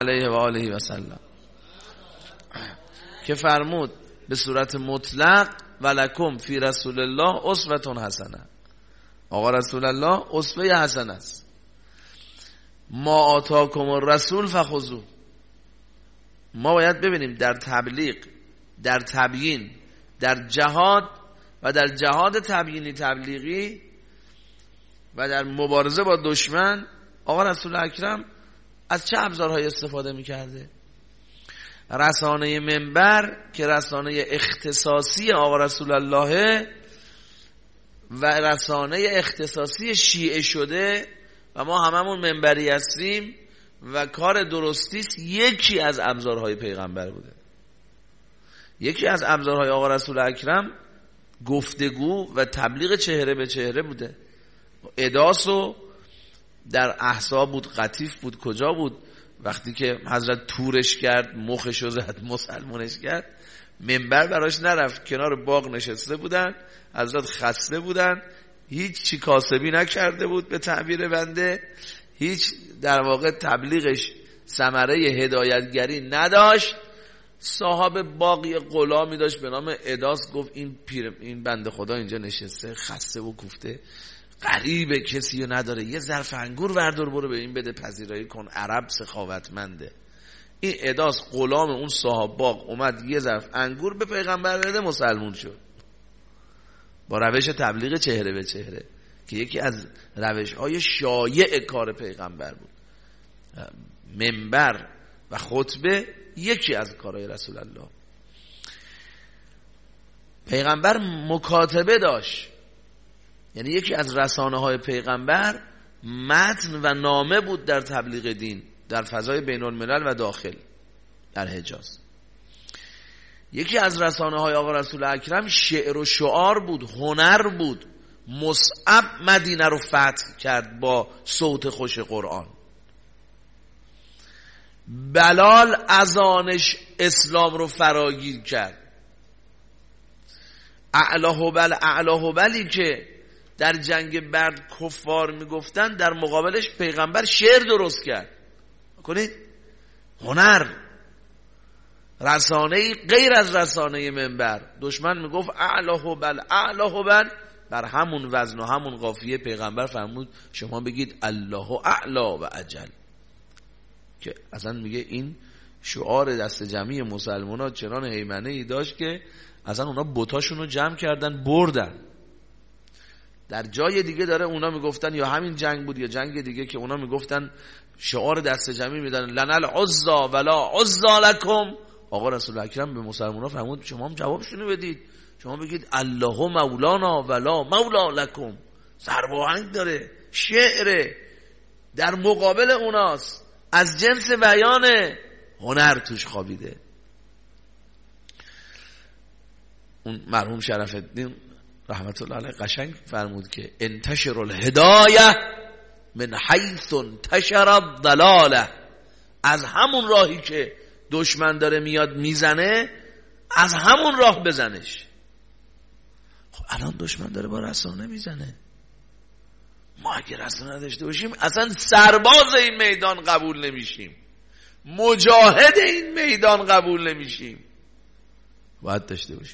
علیه و آله و سلم که فرمود به صورت مطلق ولکم فی رسول الله اسوه حسنه. آقا رسول الله اسوه حسنه است. ما آتاکم الرسول فخذوه. ما باید ببینیم در تبلیغ، در تبیین، در جهاد و در جهاد تبیینی تبلیغی و در مبارزه با دشمن آقا رسول اکرم از چه ابزارهای استفاده میکرده؟ رسانه منبر که رسانه اختصاصی آقا رسول الله و رسانه اختصاصی شیعه شده و ما هممون منبری هستیم و کار درستیست، یکی از ابزارهای پیغمبر بوده. یکی از ابزارهای آقا رسول اکرم گفتگو و تبلیغ چهره به چهره بوده. اداسو در احسا بود، قطیف بود، کجا بود؟ وقتی که حضرت تورش کرد، مخشو زد، مسلمونش کرد، منبر براش نرفت، کنار باغ نشسته بودن، حضرت خسته بودن، هیچ چی کاسبی نکرده بود به تعبیر بنده، هیچ در واقع تبلیغش ثمره هدایتگری نداشت. صاحب باقی غلامی داشت به نام اداس، گفت این بنده خدا اینجا نشسته خسته و کوفته، غریبه، کسی رو نداره، یه ظرف انگور وردار برو به این بده پذیرایی کن، عرب سخاوتمنده. این اداس غلام اون صاحب باغ اومد یه ظرف انگور به پیغمبر بده، مسلمون شد با روش تبلیغ چهره به چهره که یکی از روش‌های شایع کار پیغمبر بود. منبر و خطبه یکی از کارهای رسول الله. پیغمبر مکاتبه داشت، یعنی یکی از رسانه‌های پیغمبر متن و نامه بود در تبلیغ دین در فضای بین الملل و داخل در حجاز. یکی از رسانه‌های آقا رسول اکرم شعر و شعار بود، هنر بود. مصعب مدینه رو فتح کرد با صوت خوش قرآن. بلال اذانش اسلام رو فراگیر کرد. اعلی هبلی که در جنگ بدر کفار میگفتن، در مقابلش پیغمبر شعر درست کرد. کنید هنر، رسانه غیر از رسانه منبر. دشمن میگفت اعلی هبل، بر همون وزن و همون قافیه پیغمبر فرمود شما بگید الله اعلا و اجل، که اصلا میگه این شعار دست جمعی مسلمان ها چنان هیمنه ای داشت که اصلا اونا بتاشون رو جمع کردن بردن. در جای دیگه داره اونا میگفتن، یا همین جنگ بود یا جنگ دیگه، که اونا میگفتن شعار دست جمعی میدن لنا العزا ولا عزا لکم. آقا رسول اکرم به مسلمان ها فرمود شما هم جوابشونو بدید، شما بگید الله مولانا ولا مولا لکم. سرباهنگ داره، شعره، در مقابل اوناست، از جنس بیان هنر توش خوابیده. اون مرحوم شرف الدین رحمت الله علیه قشنگ فرمود که انتشر الهدایه من حیث انتشر الضلاله. از همون راهی که دشمن داره میاد میزنه، از همون راه بزنش. خب الان دشمن داره با رسانه میزنه، ما اگه رسانه نداشته باشیم اصلا سرباز این میدان قبول نمیشیم، مجاهد این میدان قبول نمیشیم. باید داشته باشیم.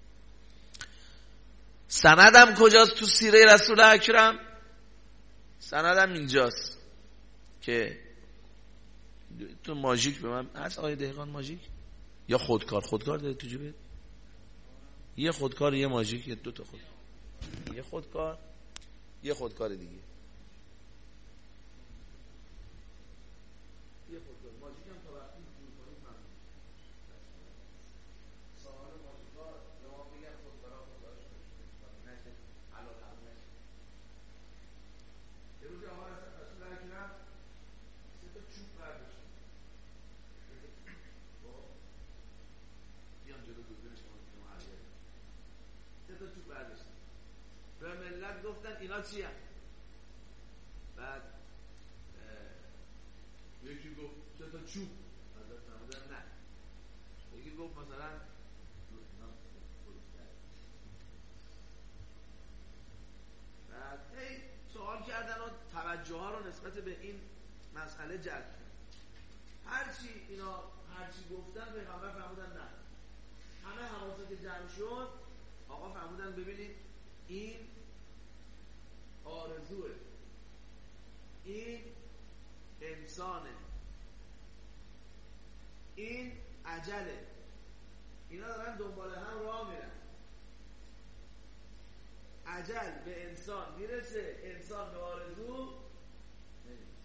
سندم کجاست تو سیره رسول اکرم؟ سندم اینجاست که تو ماژیک به من هست آیه دهقان ماژیک یا خودکار داره تو جیبت؟ یه خودکار، یه ماژیک، یه دو تا خودکار، یه خودکار، یه خودکار دیگه، یه خودکار ماژیک هم تا وقتی جور کنید من سوال ماژیکار یا ما بگم خودکارا نشه علاقه هم نشه. یه روز آقا رسول اکرم 3 تا چوب برداشت، بیان جلو دوزه شما عرضه 3 تا چوب برداشت، به ملت گفتن اینا چی هم؟ بعد یکی گفت 3 تا چوب، حضرت فرمودن نه. یکی گفت مثلا بعد سوال کردن و توجه ها رو نسبت به این مسئله جلب کرد. هرچی اینا هرچی گفتن پیغمبر فرمودن نه. همه حواسا که جمع شد آقا فرمودن ببینید این آرزوه، این انسانه، این عجله، اینا دارن دنبال هم راه میرن. عجل به انسان میرسه، انسان به آرزو نمیرسه.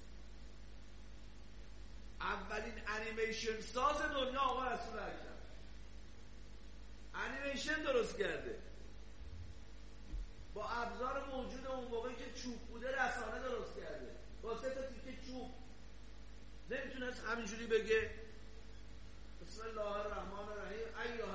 اولین انیمیشن ساز دنیا آقا رسول اکرم انیمیشن درست کرده با ابزار موجود اون موقعی که چوب بوده، رسانه درست کرده با 3 تا تیکه چوب. نمیتونست همینجوری بگه بسم الله الرحمن الرحیم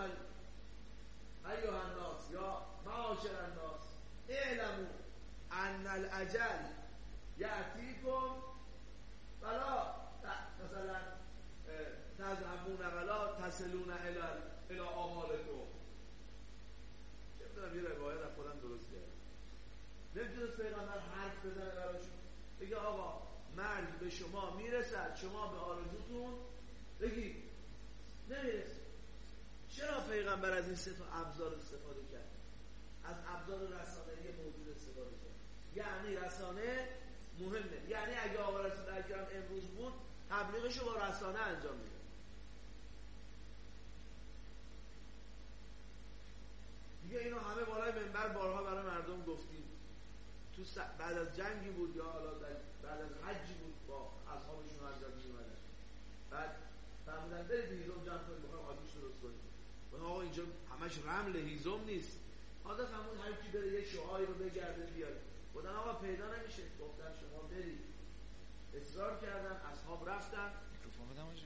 ایها الناس یا معاشر الناس اعلموا ان الاجل یأتیکم ولا مثلا تذهبون ولا تصلون الی آمالکم. چه می‌دونم یه روایت از خودم درست کردم. نمیتونست پیغمبر حرف بزنه براشون بگه آقا مرگ به شما میرسد، شما به آرزوتون بگید نمیرسه. چرا پیغمبر از این 3 تا ابزار استفاده کرد؟ از ابزار رسانه‌ای موجود استفاده کرد. یعنی رسانه مهمه. یعنی اگه آقا رسول اکرم امروز بود تبلیغشو با رسانه انجام میده. دیگه اینو همه بالای منبر بارها برای مردم گفتیم. تو بعد از جنگی بود یا حالا بعد از حجی بود با اصحابشون انجام می‌دادن. بعد فرمودن برید هیزم جمع کنید بخوایم آتیش درست کنیم. آقا اینجا همش رمل هیزم نیست. حاضر فرمود هر کی بره یه شعاعی رو بگرده بیاره. گفتن آقا پیدا نمیشه. گفتن شما برید. اصرار کردن، اصحاب رفتن. میکروفون بدم آجی.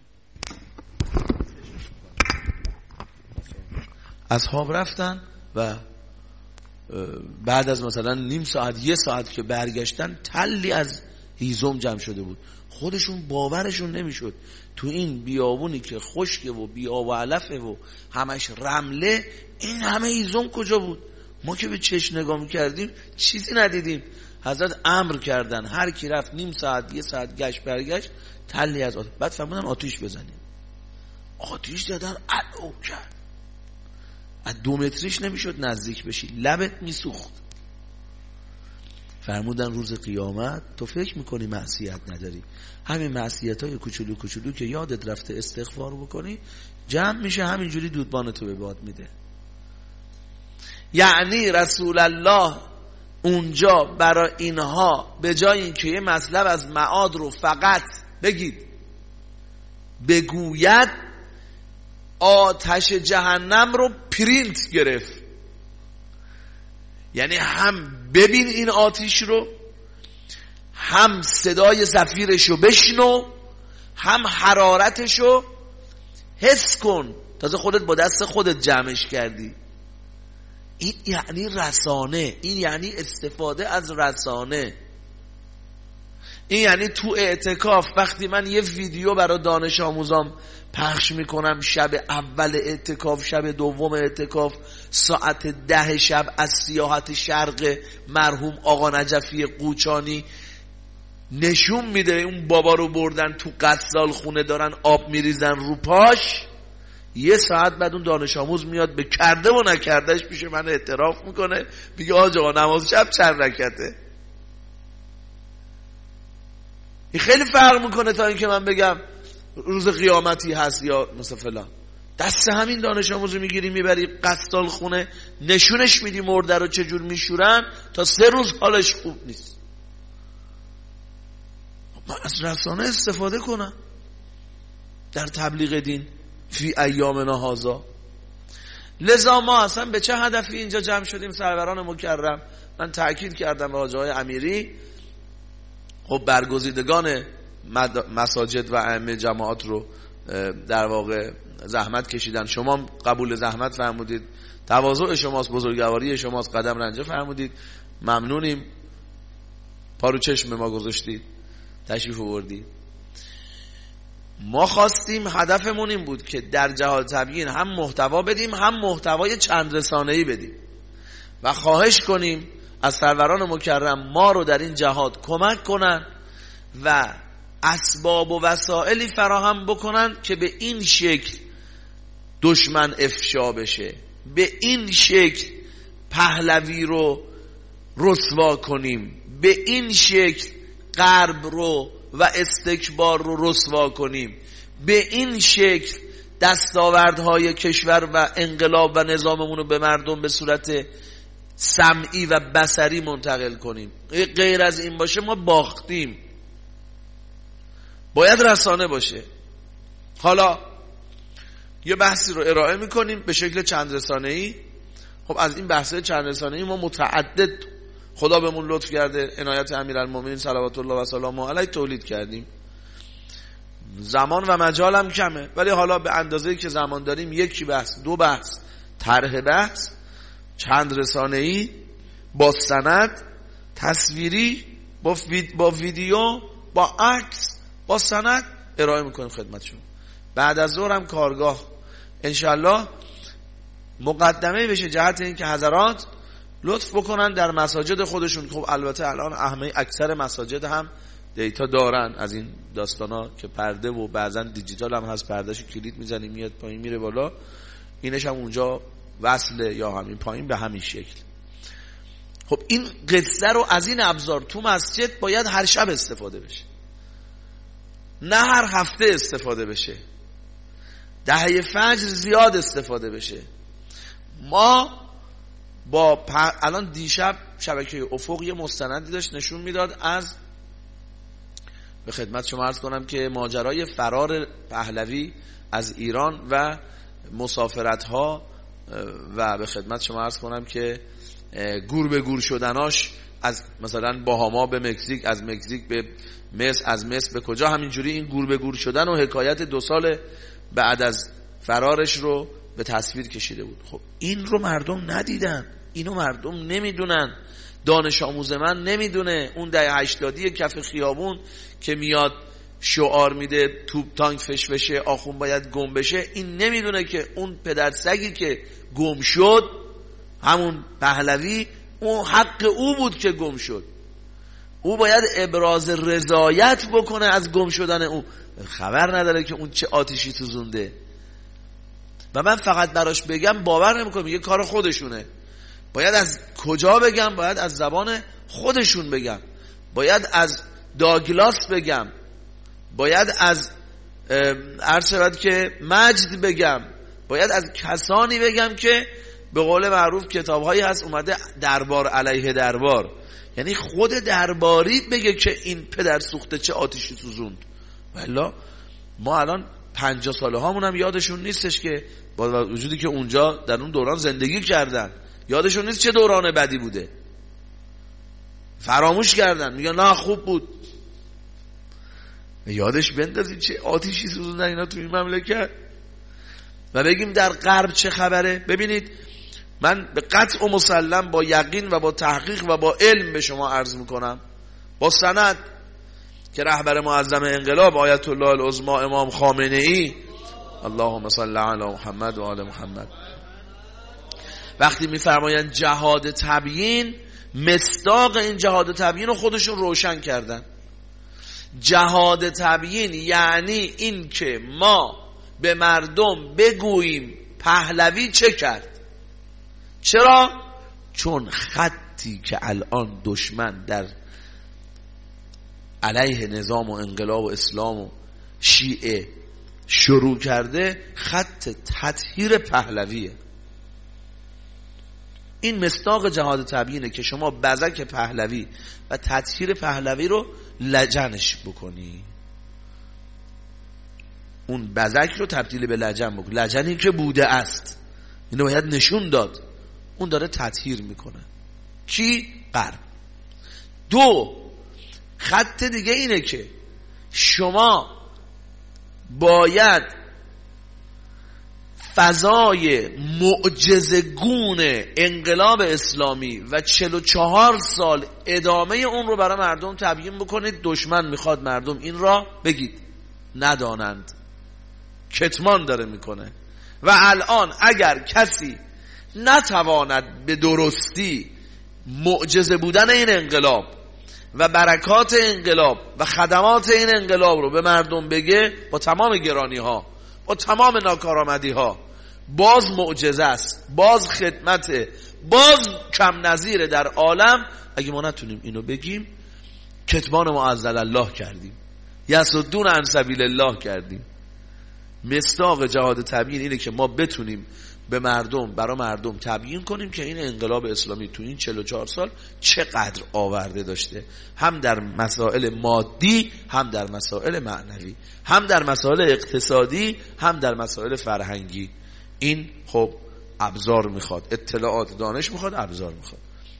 اصحاب رفتن و بعد از مثلا نیم ساعت 1 ساعت که برگشتن تلی از هیزم جمع شده بود. خودشون باورشون نمیشد تو این بیابونی که خشکه و بیاب و علفه و همش رمله این همه هیزم کجا بود؟ ما که به چشم نگاه میکردیم چیزی ندیدیم. حضرت امر کردن هر کی رفت نیم ساعت 1 ساعت گشت برگشت تلی از آتیش. بعد فرمودن آتیش بزنیم. آتیش دادن علو کرد. از 2 متریش نمیشد نزدیک بشی، لبت میسوخت. فرمودن روز قیامت تو فکر میکنی معصیت نداری، همین معصیت‌های کوچولو کوچولو که یادت رفته استغفار بکنی جمع میشه همینجوری دودبانتو به باد میده. یعنی رسول الله اونجا برای اینها به جای اینکه یه مطلب از معاد رو فقط بگید بگوید، آتش جهنم رو پرینت گرفت. یعنی هم ببین این آتش رو، هم صدای زفیرش رو بشنو، هم حرارتش رو حس کن. تازه خودت با دست خودت جمعش کردی. این یعنی رسانه، این یعنی استفاده از رسانه. این یعنی تو اعتکاف وقتی من یه ویدیو برای دانش آموزام پخش میکنم شب اول اعتکاف، شب دوم اعتکاف، ساعت 10 شب از سیاحت شرق مرحوم آقا نجفی قوچانی نشون میده اون بابا رو بردن تو غسال خونه دارن آب میریزن رو پاش. 1 ساعت بعد اون دانش آموز میاد به کرده و نکردهش پیش من اعتراف میکنه، میگه آقا نماز شب چند رکعته. این خیلی فرق میکنه تا اینکه من بگم روز قیامتی هست یا مثلا فلان. دست همین دانش آموز رو میگیری میبری غسال خونه، نشونش میدی مرده رو چجور میشورن تا 3 روز حالش خوب نیست. من از رسانه استفاده کنم در تبلیغ دین فی ایامنا هذا. لذا ما اصلا به چه هدفی اینجا جمع شدیم سروران مکرم؟ من تأکید کردم به حاجی های امیری، خب برگزیدگان مساجد و ائمه جماعات رو در واقع زحمت کشیدن، شما قبول زحمت فرمودید، تواضع شماست، بزرگواری شماست، قدم رنجه فرمودید، ممنونیم، پارو چشم ما گذاشتید، تشریف آوردید. ما خواستیم، هدفمون این بود که در جهاد تبیین هم محتوا بدیم هم محتوای چند رسانه‌ای بدیم و خواهش کنیم از سروران مکرم ما رو در این جهاد کمک کنن و اسباب و وسائلی فراهم بکنن که به این شکل دشمن افشا بشه، به این شکل پهلوی رو رسوا کنیم، به این شکل غرب رو و استکبار رو رسوا کنیم، به این شکل دستاوردهای کشور و انقلاب و نظاممون رو به مردم به صورت سمعی و بصری منتقل کنیم. غیر از این باشه ما باختیم. باید رسانه باشه. حالا یه بحثی رو ارائه میکنیم به شکل چند رسانه‌ای. خب از این بحث چند رسانه‌ای ما متعدد خدا بهمون لطف کرده، عنایت امیرالمومنین صلوات الله و سلامه علیه تولید کردیم. زمان و مجال هم کمه، ولی حالا به اندازه‌ای که زمان داریم یکی بحث، دو بحث، طرح بحث، چند رسانه‌ای با سند تصویری، با ویدیو، با عکس، با سند ارائه میکنیم خدمتشون. بعد از ظهر هم کارگاه انشالله مقدمه بشه جهت این که حضرات لطف بکنن در مساجد خودشون. خب البته الان اکثر مساجد هم دیتا دارن از این داستانا که پرده و بعضا دیجیتال هم هست، پردهشو کلید میزنی میاد پایین میره بالا، اینش هم اونجا وصله یا همین پایین به همین شکل. خب این قصه رو از این ابزار تو مسجد باید هر شب استفاده بشه، نه هر هفته استفاده بشه، دهه فجر زیاد استفاده بشه. ما با الان دیشب شبکه افق یه مستندی داشت نشون میداد از، به خدمت شما عرض کنم که ماجرای فرار پهلوی از ایران و مسافرت ها و به خدمت شما عرض کنم که گور به گور شدناش از مثلا باهاما به مکزیک، از مکزیک به مصر، از مصر به کجا، همینجوری این گور به گور شدن و حکایت 2 سال بعد از فرارش رو به تصویر کشیده بود. خب این رو مردم ندیدن، اینو مردم نمیدونن، دانش آموز من نمیدونه. اون دهه 80 کف خیابون که میاد شعار میده توپ تانک فش بشه، آخون باید گم بشه، این نمیدونه که اون پدرسگی که گم شد، همون پهلوی، اون حق او بود که گم شد. او باید ابراز رضایت بکنه از گم شدن او، خبر نداره که اون چه آتیشی سوزونده. و من فقط براش بگم باور نمیکنه، میگه کار خودشونه. باید از کجا بگم؟ باید از زبان خودشون بگم، باید از داگلاس بگم، باید از عرض شود که مجد بگم، باید از کسانی بگم که به قول معروف کتابهایی هست اومده دربار علیه دربار، یعنی خود درباری بگه که این پدر سوخته چه آتیشی سوزوند. والا ما الان 50 ساله هامون هم یادشون نیستش که با وجودی که اونجا در اون دوران زندگی کردن، یادشون نیست چه دوران بدی بوده، فراموش کردن، میگن نه خوب بود. یادش بندازید چه آتیشی سوزوندن اینا تو این مملکت. و بگیم در غرب چه خبره. ببینید من به قطع و مسلم با یقین و با تحقیق و با علم به شما عرض میکنم، با سند، که رهبر معظم انقلاب آیت الله العظمی امام خامنه ای اللهم صل علی محمد و آل محمد وقتی میفرمایند جهاد تبیین، مصداق این جهاد تبیین رو خودشون روشن کردن. جهاد تبیین یعنی این که ما به مردم بگوییم پهلوی چه کرد. چرا؟ چون خطی که الان دشمن در علیه نظام و انقلاب و اسلام و شیعه شروع کرده، خط تطهیر پهلویه. این مصداق جهاد تبیینه که شما بزک پهلوی و تطهیر پهلوی رو لجنش بکنی، اون بزک رو تبدیل به لجن بکنی، لجنی که بوده است اینو باید نشون داد. اون داره تطهیر میکنه. کی؟ غرب. 2 خط دیگه اینه که شما باید فضای معجزه‌گون انقلاب اسلامی و 44 سال ادامه اون رو برای مردم تبیین بکنید. دشمن میخواد مردم این را بگید ندانند، کتمان داره میکنه. و الان اگر کسی نتواند به درستی معجزه بودن این انقلاب و برکات انقلاب و خدمات این انقلاب رو به مردم بگه، با تمام گرانی ها، با تمام ناکارآمدی ها، باز معجزه است، باز خدمته، باز کم نظیره در عالم. اگه ما نتونیم اینو بگیم، کتمان معزل الله کردیم، یصدون عن سبیل الله کردیم. مصداق جهاد تبیین اینه که ما بتونیم به مردم، برای مردم تبیین کنیم که این انقلاب اسلامی تو این 44 سال چقدر آورده داشته، هم در مسائل مادی، هم در مسائل معنوی، هم در مسائل اقتصادی، هم در مسائل فرهنگی. این خب ابزار میخواد، اطلاعات، دانش میخواد، ابزار میخواد.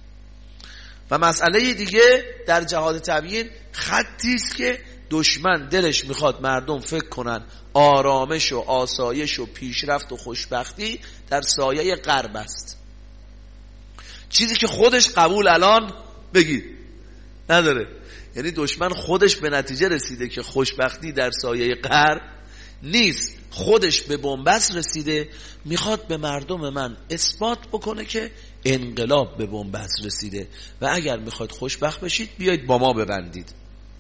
و مسئله دیگه در جهاد تبیین، خطی است که دشمن دلش میخواد مردم فکر کنن آرامش و آسایش و پیشرفت و خوشبختی در سایه غرب است، چیزی که خودش قبول الان بگید نداره. یعنی دشمن خودش به نتیجه رسیده که خوشبختی در سایه غرب نیست، خودش به بنبست رسیده، میخواد به مردم من اثبات بکنه که انقلاب به بنبست رسیده و اگر میخواد خوشبخت بشید بیایید با ما ببندید.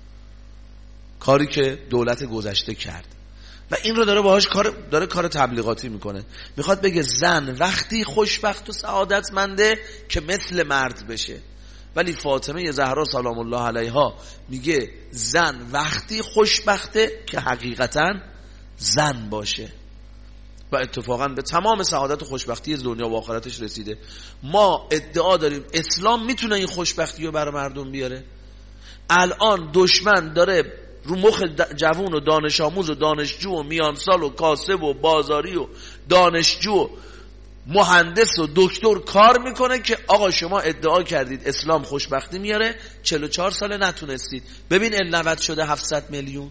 کاری که دولت گذشته کرد و این رو داره باهاش کار تبلیغاتی میکنه. میخواد بگه زن وقتی خوشبخت و سعادتمنده که مثل مرد بشه، ولی فاطمه زهرا سلام الله علیها میگه زن وقتی خوشبخته که حقیقتا زن باشه و اتفاقا به تمام سعادت و خوشبختی دنیا و آخرتش رسیده. ما ادعا داریم اسلام میتونه این خوشبختی رو برای مردم بیاره. الان دشمن داره رو مخ جوون و دانش آموز و دانشجو و میانسال و کاسب و بازاری و دانشجو و مهندس و دکتر کار میکنه که آقا شما ادعا کردید اسلام خوشبختی میاره، 44 ساله نتونستید. ببین النوت شده 700 میلیون.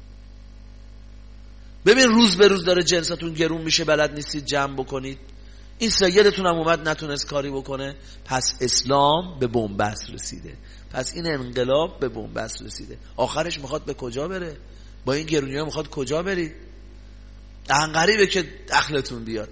ببین روز به روز داره جنساتون گرون میشه، بلد نیستید جمع بکنید. این سیدتون هم اومد نتونست کاری بکنه. پس اسلام به بنبست رسیده، پس این انقلاب به بنبست رسیده. آخرش میخواد به کجا بره؟ با این گرونی ها میخواد کجا برید؟ غریبه که دخلتون بیاد.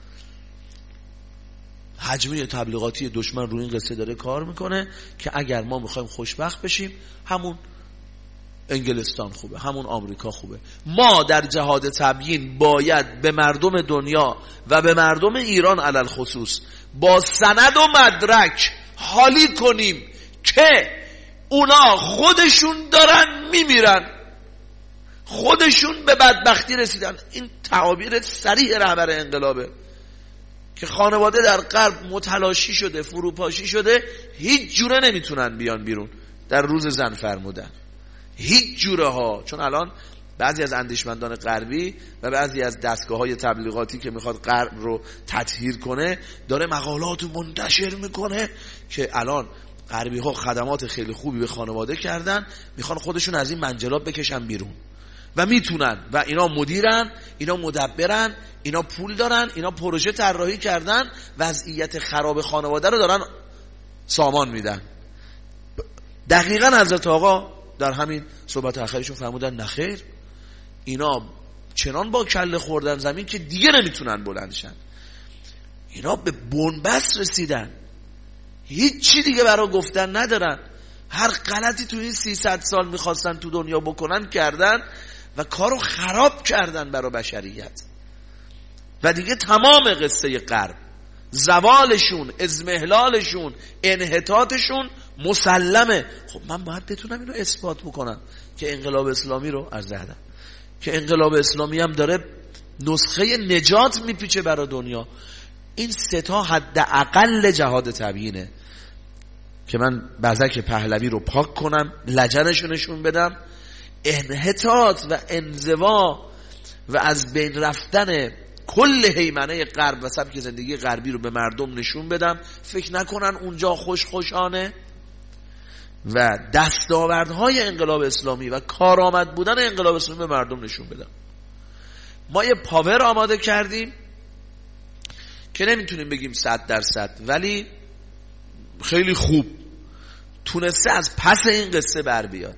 حجمه تبلیغاتی دشمن رو این قصه داره کار میکنه که اگر ما میخوایم خوشبخت بشیم، همون انگلستان خوبه، همون آمریکا خوبه. ما در جهاد تبیین باید به مردم دنیا و به مردم ایران علل خصوص با سند و مدرک حالی کنیم که اونا خودشون دارن میمیرن، خودشون به بدبختی رسیدن. این تعابیر صریح رهبر انقلابه که خانواده در غرب متلاشی شده، فروپاشی شده، هیچ جوره نمیتونن بیان بیرون. در روز زن فرمودن هیچ جوره ها، چون الان بعضی از اندیشمندان غربی و بعضی از دستگاه‌های تبلیغاتی که میخواد غرب رو تطهیر کنه داره مقالات منتشر میکنه که الان غربی ها خدمات خیلی خوبی به خانواده کردن، میخوان خودشون از این منجلاب بکشن بیرون و میتونن، و اینا مدیرن، اینا مدبرن، اینا پول دارن، اینا پروژه طراحی کردن، وضعیت خراب خانواده رو دارن سامان میدن. دقیقاً حضرت آقا در همین صحبت آخرشون فرمودن نخیر، اینا چنان با کله خوردن زمین که دیگه نمیتونن بلندشن. اینا به بنبست رسیدن، هیچی دیگه برای گفتن ندارن. هر غلطی تو این 300 سال میخواستن تو دنیا بکنن کردن و کارو خراب کردن برای بشریت. و دیگه تمام قصه غرب، زوالشون، اضمحلالشون، انحطاطشون مسلمه. خب من باید بتونم اینو اثبات بکنم که انقلاب اسلامی رو عرض کردم که انقلاب اسلامی هم داره نسخه نجات میپیچه برای دنیا. این سه تا حداقل جهاد تبیینه که من بزک پهلوی رو پاک کنم، لجنشو نشون بدم، انحطاط و انزوا و از بین رفتن کل هیمنه غرب و سبک زندگی غربی رو به مردم نشون بدم، فکر نکنن اونجا خوشانه، و دستاوردهای انقلاب اسلامی و کارآمد بودن انقلاب اسلامی به مردم نشون بدم. ما یه پاور آماده کردیم که نمیتونیم بگیم 100%، ولی خیلی خوب تونسته از پس این قصه بر بیاد.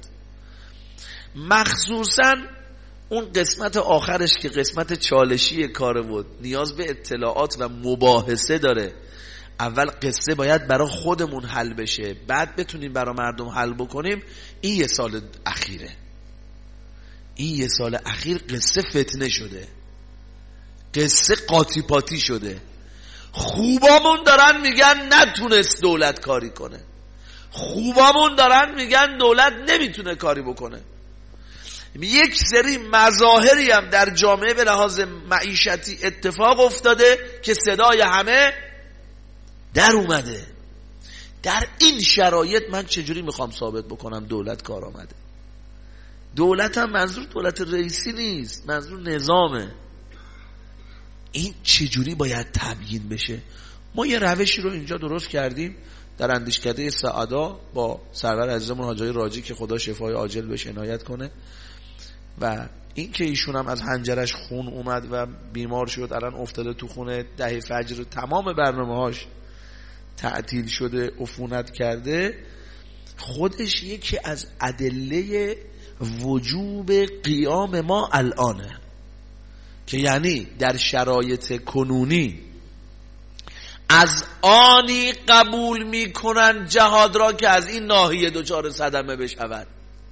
مخصوصا اون قسمت آخرش که قسمت چالشی کاره بود، نیاز به اطلاعات و مباحثه داره. اول قصه باید برای خودمون حل بشه، بعد بتونیم برای مردم حل بکنیم. این یه سال اخیره، این یه سال اخیر قصه فتنه شده، قصه قاطی پاتی شده. خوبامون دارن میگن نتونست دولت کاری کنه، خوبامون دارن میگن دولت نمیتونه کاری بکنه. یک سری مظاهری هم در جامعه به لحاظ معیشتی اتفاق افتاده که صدای همه در اومده. در این شرایط من چجوری میخوام ثابت بکنم دولت کار آمده؟ دولت هم منظور دولت رئیسی نیست، منظور نظامه. این چجوری باید تبیین بشه؟ ما یه روشی رو اینجا درست کردیم در اندیشکده سعدا با سرور عزیزمون حاجی راجی که خدا شفای عاجل بهش عنایت کنه، و این که ایشون هم از حنجرش خون اومد و بیمار شد، الان افتاده تو خونه، 10 فجر تمام برنامه‌هاش تعطیل شده، عفونت کرده. خودش یکی از ادله وجوب قیام ما الانه، که یعنی در شرایط کنونی از آنی قبول میکنن جهاد را که از این ناحیه دچار صدمه بشود.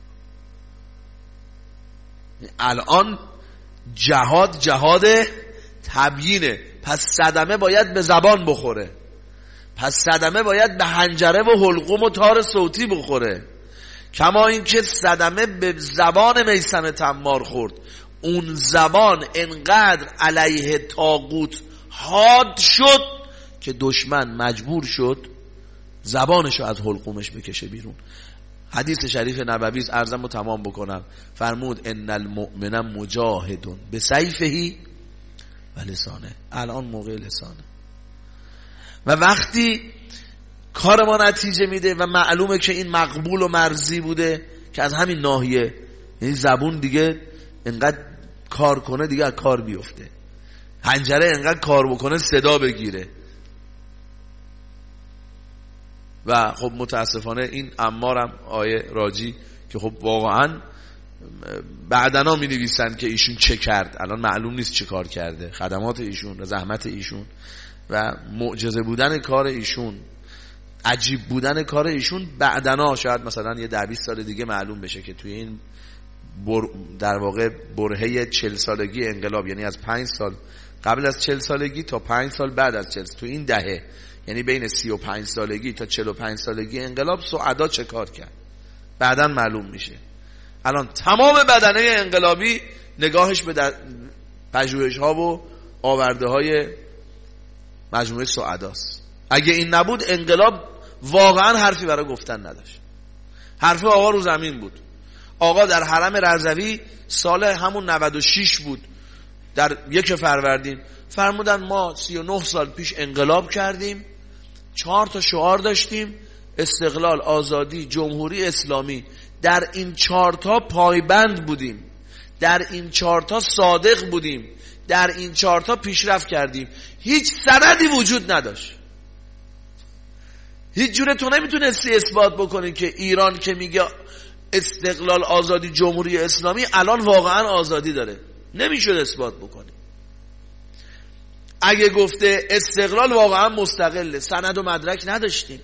الان جهاد تبیینه، پس صدمه باید به زبان بخوره، پس صدمه باید به حنجره و حلقوم و تار صوتی بخوره. کما اینکه صدمه به زبان میثم تمار خورد، اون زبان انقدر علیه طاغوت حاد شد که دشمن مجبور شد زبانشو از حلقومش بکشه بیرون. حدیث شریف نبوی است، عرضمو تمام بکنم. فرمود ان المؤمن مجاهد بسیفه و لسانه. الان موقع لسانه، و وقتی کار ما نتیجه میده و معلومه که این مقبول و مرضی بوده که از همین ناحیه، یعنی زبون دیگه انقدر کار کنه دیگه از کار بیفته، حنجره انقدر کار بکنه صدا بگیره. و خب متاسفانه این عمارم آیه راجی که خب واقعا بعدنا می نویسن که ایشون چه کرد، الان معلوم نیست چه کار کرده، خدمات ایشون و زحمت ایشون و معجزه بودن کار ایشون، عجیب بودن کار ایشون بعدنا شاید مثلا یه 10-20 سال دیگه معلوم بشه که توی این در واقع برهه 40 سالگی انقلاب، یعنی از 5 سال قبل از 40 سالگی تا 5 سال بعد از 40، تو این دهه، یعنی بین 35 سالگی تا 45 سالگی انقلاب سعدا چه کار کرد، بعداً معلوم میشه. الان تمام بدنه انقلابی نگاهش به پژوهش ها و آورده های مجموعه سعداست. اگه این نبود انقلاب واقعا حرفی برای گفتن نداشت. حرف آقا رو زمین بود. آقا در حرم رضوی سال همون 96 بود، در 1 فروردین فرمودن ما 39 سال پیش انقلاب کردیم، 4 تا شعار داشتیم: استقلال، آزادی، جمهوری اسلامی. در این 4 تا پایبند بودیم، در این 4 تا صادق بودیم، در این 4 تا پیشرفت کردیم. هیچ سندی وجود نداشت، هیچ جوره تو نمیتونستی اثبات بکنی که ایران که میگه استقلال، آزادی، جمهوری اسلامی الان واقعا آزادی داره، نمیشد اثبات بکنی. اگه گفته استقلال واقعا مستقله، سند و مدرک نداشتیم.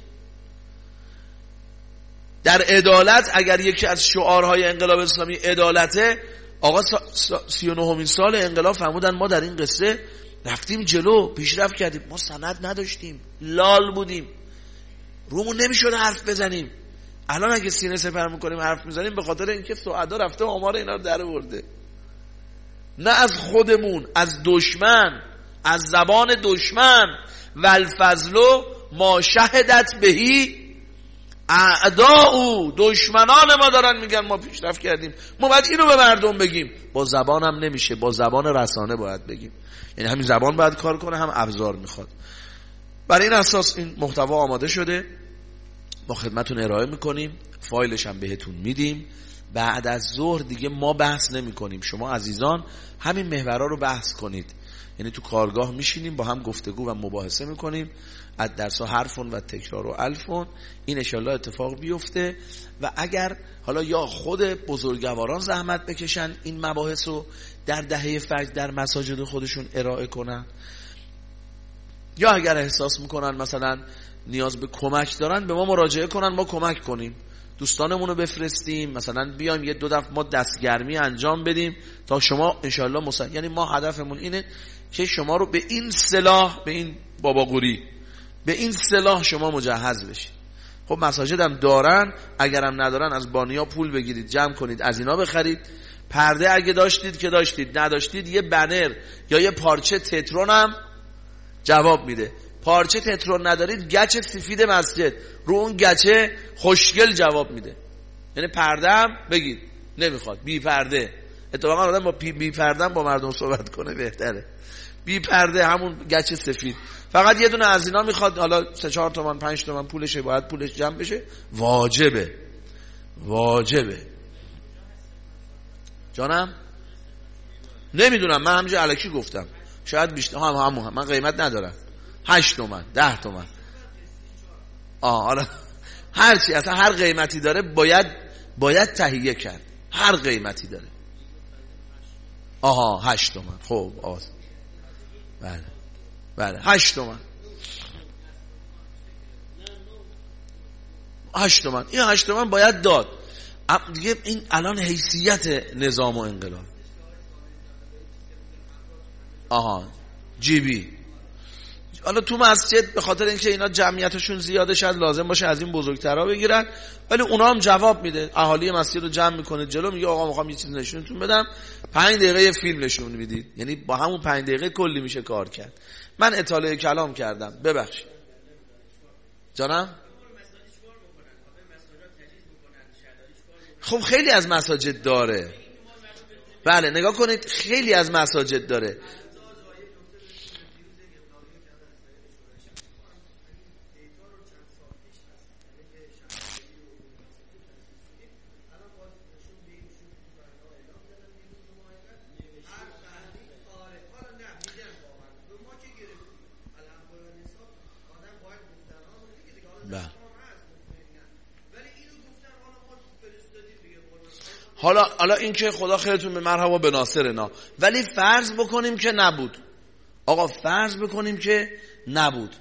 در عدالت اگر یکی از شعارهای انقلاب اسلامی عدالته، آقا 39مین سال انقلاب فرمودن ما در این قصه رفتیم جلو، پیشرفت کردیم. ما سند نداشتیم، لال بودیم، رومون نمیشد حرف بزنیم. الان اگه سینه سپر میکنیم حرف میزنیم به خاطر اینکه سعدا رفته آمار اینا رو در آورده، نه از خودمون، از دشمن، از زبان دشمن. والفضل ما شهدت بهی اعداء، دشمنان ما دارن میگن ما پیشرفت کردیم. ما باید اینو به مردم بگیم. با زبان هم نمیشه، با زبان رسانه باید بگیم. یعنی همین زبان باید کار کنه، هم ابزار میخواد. برای این اساس این محتوا آماده شده، ما خدمتون ارائه میکنیم، فایلش هم بهتون میدیم. بعد از ظهر دیگه ما بحث نمی کنیم، شما عزیزان همین محورا رو بحث کنید. یعنی تو کارگاه میشینیم با هم گفتگو و مباحثه میکنیم، از درس‌ها حرفون و تکرار و الفون. این انشالله اتفاق بیفته. و اگر حالا یا خود بزرگواران زحمت بکشن این مباحث رو در دهه فجر در مساجد خودشون ارائه کنن، یا اگر احساس میکنن مثلا نیاز به کمک دارن به ما مراجعه کنن، ما کمک کنیم، دوستانمون رو بفرستیم، مثلا بیایم یه 2 دفعه ما دستگرمی انجام بدیم تا شما انشالله یعنی ما هدفمون اینه که شما رو به این سلاح، به این باباقوری، به این سلاح شما مجهز بشید. خب مساجد هم دارن، اگرم ندارن از بانیا پول بگیرید، جمع کنید، از اینا بخرید. پرده اگه داشتید که داشتید، نداشتید یه بنر یا یه پارچه تترون هم جواب میده. پارچه تترون ندارید، گچ سفید مسجد رو اون گچه خوشگل جواب میده. یعنی پرده هم بگید نمیخواد، بی پرده. اتفاقا آدم با بی پرده با مردم صحبت کنه بهتره. بی پرده همون گچ سفید، فقط یه دونه از اینا میخواد، حالا 3-4 تومن 5 تومن پولشه، باید پولش جمع بشه. واجبه. جانم نمیدونم، من همینجا الکی گفتم، شاید بیشتر همون من قیمت ندارم. 8 تومن 10 تومن حالا هرچی، اصلا هر قیمتی داره باید تهیه کرد، هر قیمتی داره. 8 تومن. خب بله 8 تومن. 8 تومن، این 8 تومن باید داد دیگه. این الان حیثیت نظام و انقلاب. جیبی. حالا تو مسجد به خاطر اینکه اینا جمعیتشون زیاده شد لازم باشه از این بزرگترها بگیرن، ولی اونا هم جواب میده. اهالی مسجد رو جمع میکنه جلو، میگه آقا میخوام یه چیز نشونتون بدم، 5 دقیقه فیلم نشون میدید. یعنی با همون 5 دقیقه کلی میشه کار کرد. من اطاله کلام کردم، ببخشید. جانم خب خیلی از مساجد داره. بله نگاه کنید، خیلی از مساجد داره. حالا این که خدا خیرتون به مرحبا به ناصرنا، ولی فرض بکنیم که نبود. آقا فرض بکنیم که نبود.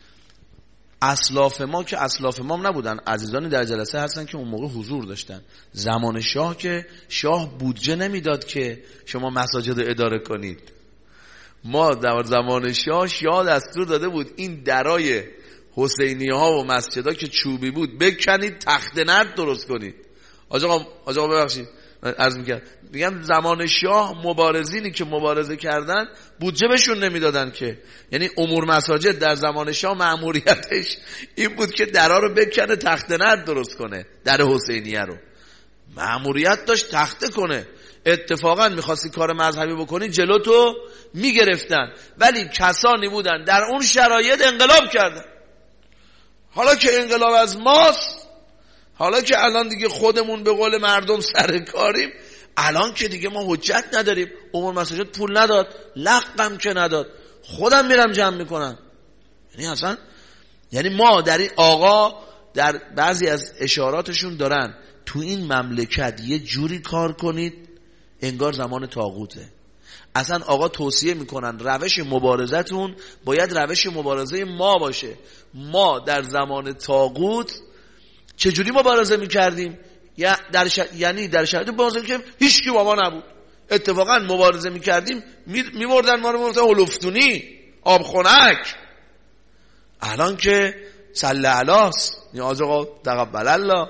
اسلاف ما که اسلاف ما نبودن، عزیزانی در جلسه هستن که اون موقع حضور داشتن. زمان شاه که شاه بودجه نمیداد که شما مساجد اداره کنید. ما در زمان شاه دستور داده بود این درای حسینی ها و مسجد ها که چوبی بود بکنید، تخت نرد درست کنید. آقا ببخشید عرض میگم زمان شاه مبارزینی که مبارزه کردن بودجه بهشون نمیدادن که. یعنی امور مساجد در زمان شاه مأموریتش این بود که درا رو بکنه، تخت نرد درست کنه. در حسینیه رو مأموریت داشت تخته کنه. اتفاقا میخواستی کار مذهبی بکنی جلوتو میگرفتن، ولی کسانی بودن در اون شرایط انقلاب کردن. حالا که انقلاب از ماست، حالا که الان دیگه خودمون به قول مردم سرکاریم، الان که دیگه ما حجت نداریم. امور مساجد پول نداد، لقم که نداد، خودم میرم جمع میکنم. یعنی اصلا ما در این آقا در بعضی از اشاراتشون دارن تو این مملکت یه جوری کار کنید انگار زمان طاغوته. اصلا آقا توصیه میکنن روش مبارزتون باید روش مبارزه ما باشه. ما در زمان طاغوت چجوری مبارزه میکردیم؟ یعنی در شرایط مبارزه که هیچ کی با ما نبود. اتفاقا مبارزه میکردیم میمردن ما رو، میگفتن هلوفتونی، آب خنک. الان که صلی علیاس نیاز آقا تقبل الله،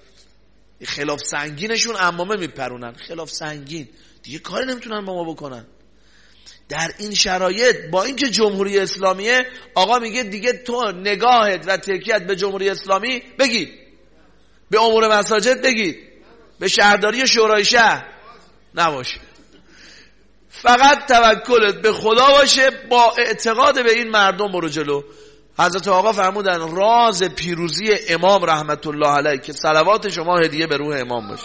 خلاف سنگینشون عمامه میپرونن، خلاف سنگین دیگه کاری نمیتونن با ما بکنن. در این شرایط با اینکه جمهوری اسلامیه، آقا میگه دیگه تو نگاهت و تکیت به جمهوری اسلامی بگید، به امور مساجد بگید، به شهرداری و شورای شهر نباشه. فقط توکلت به خدا باشه، با اعتقاد به این مردم برو جلو. حضرت آقا فرمودن راز پیروزی امام رحمت الله علیه، که صلوات شما هدیه به روح امام باشه،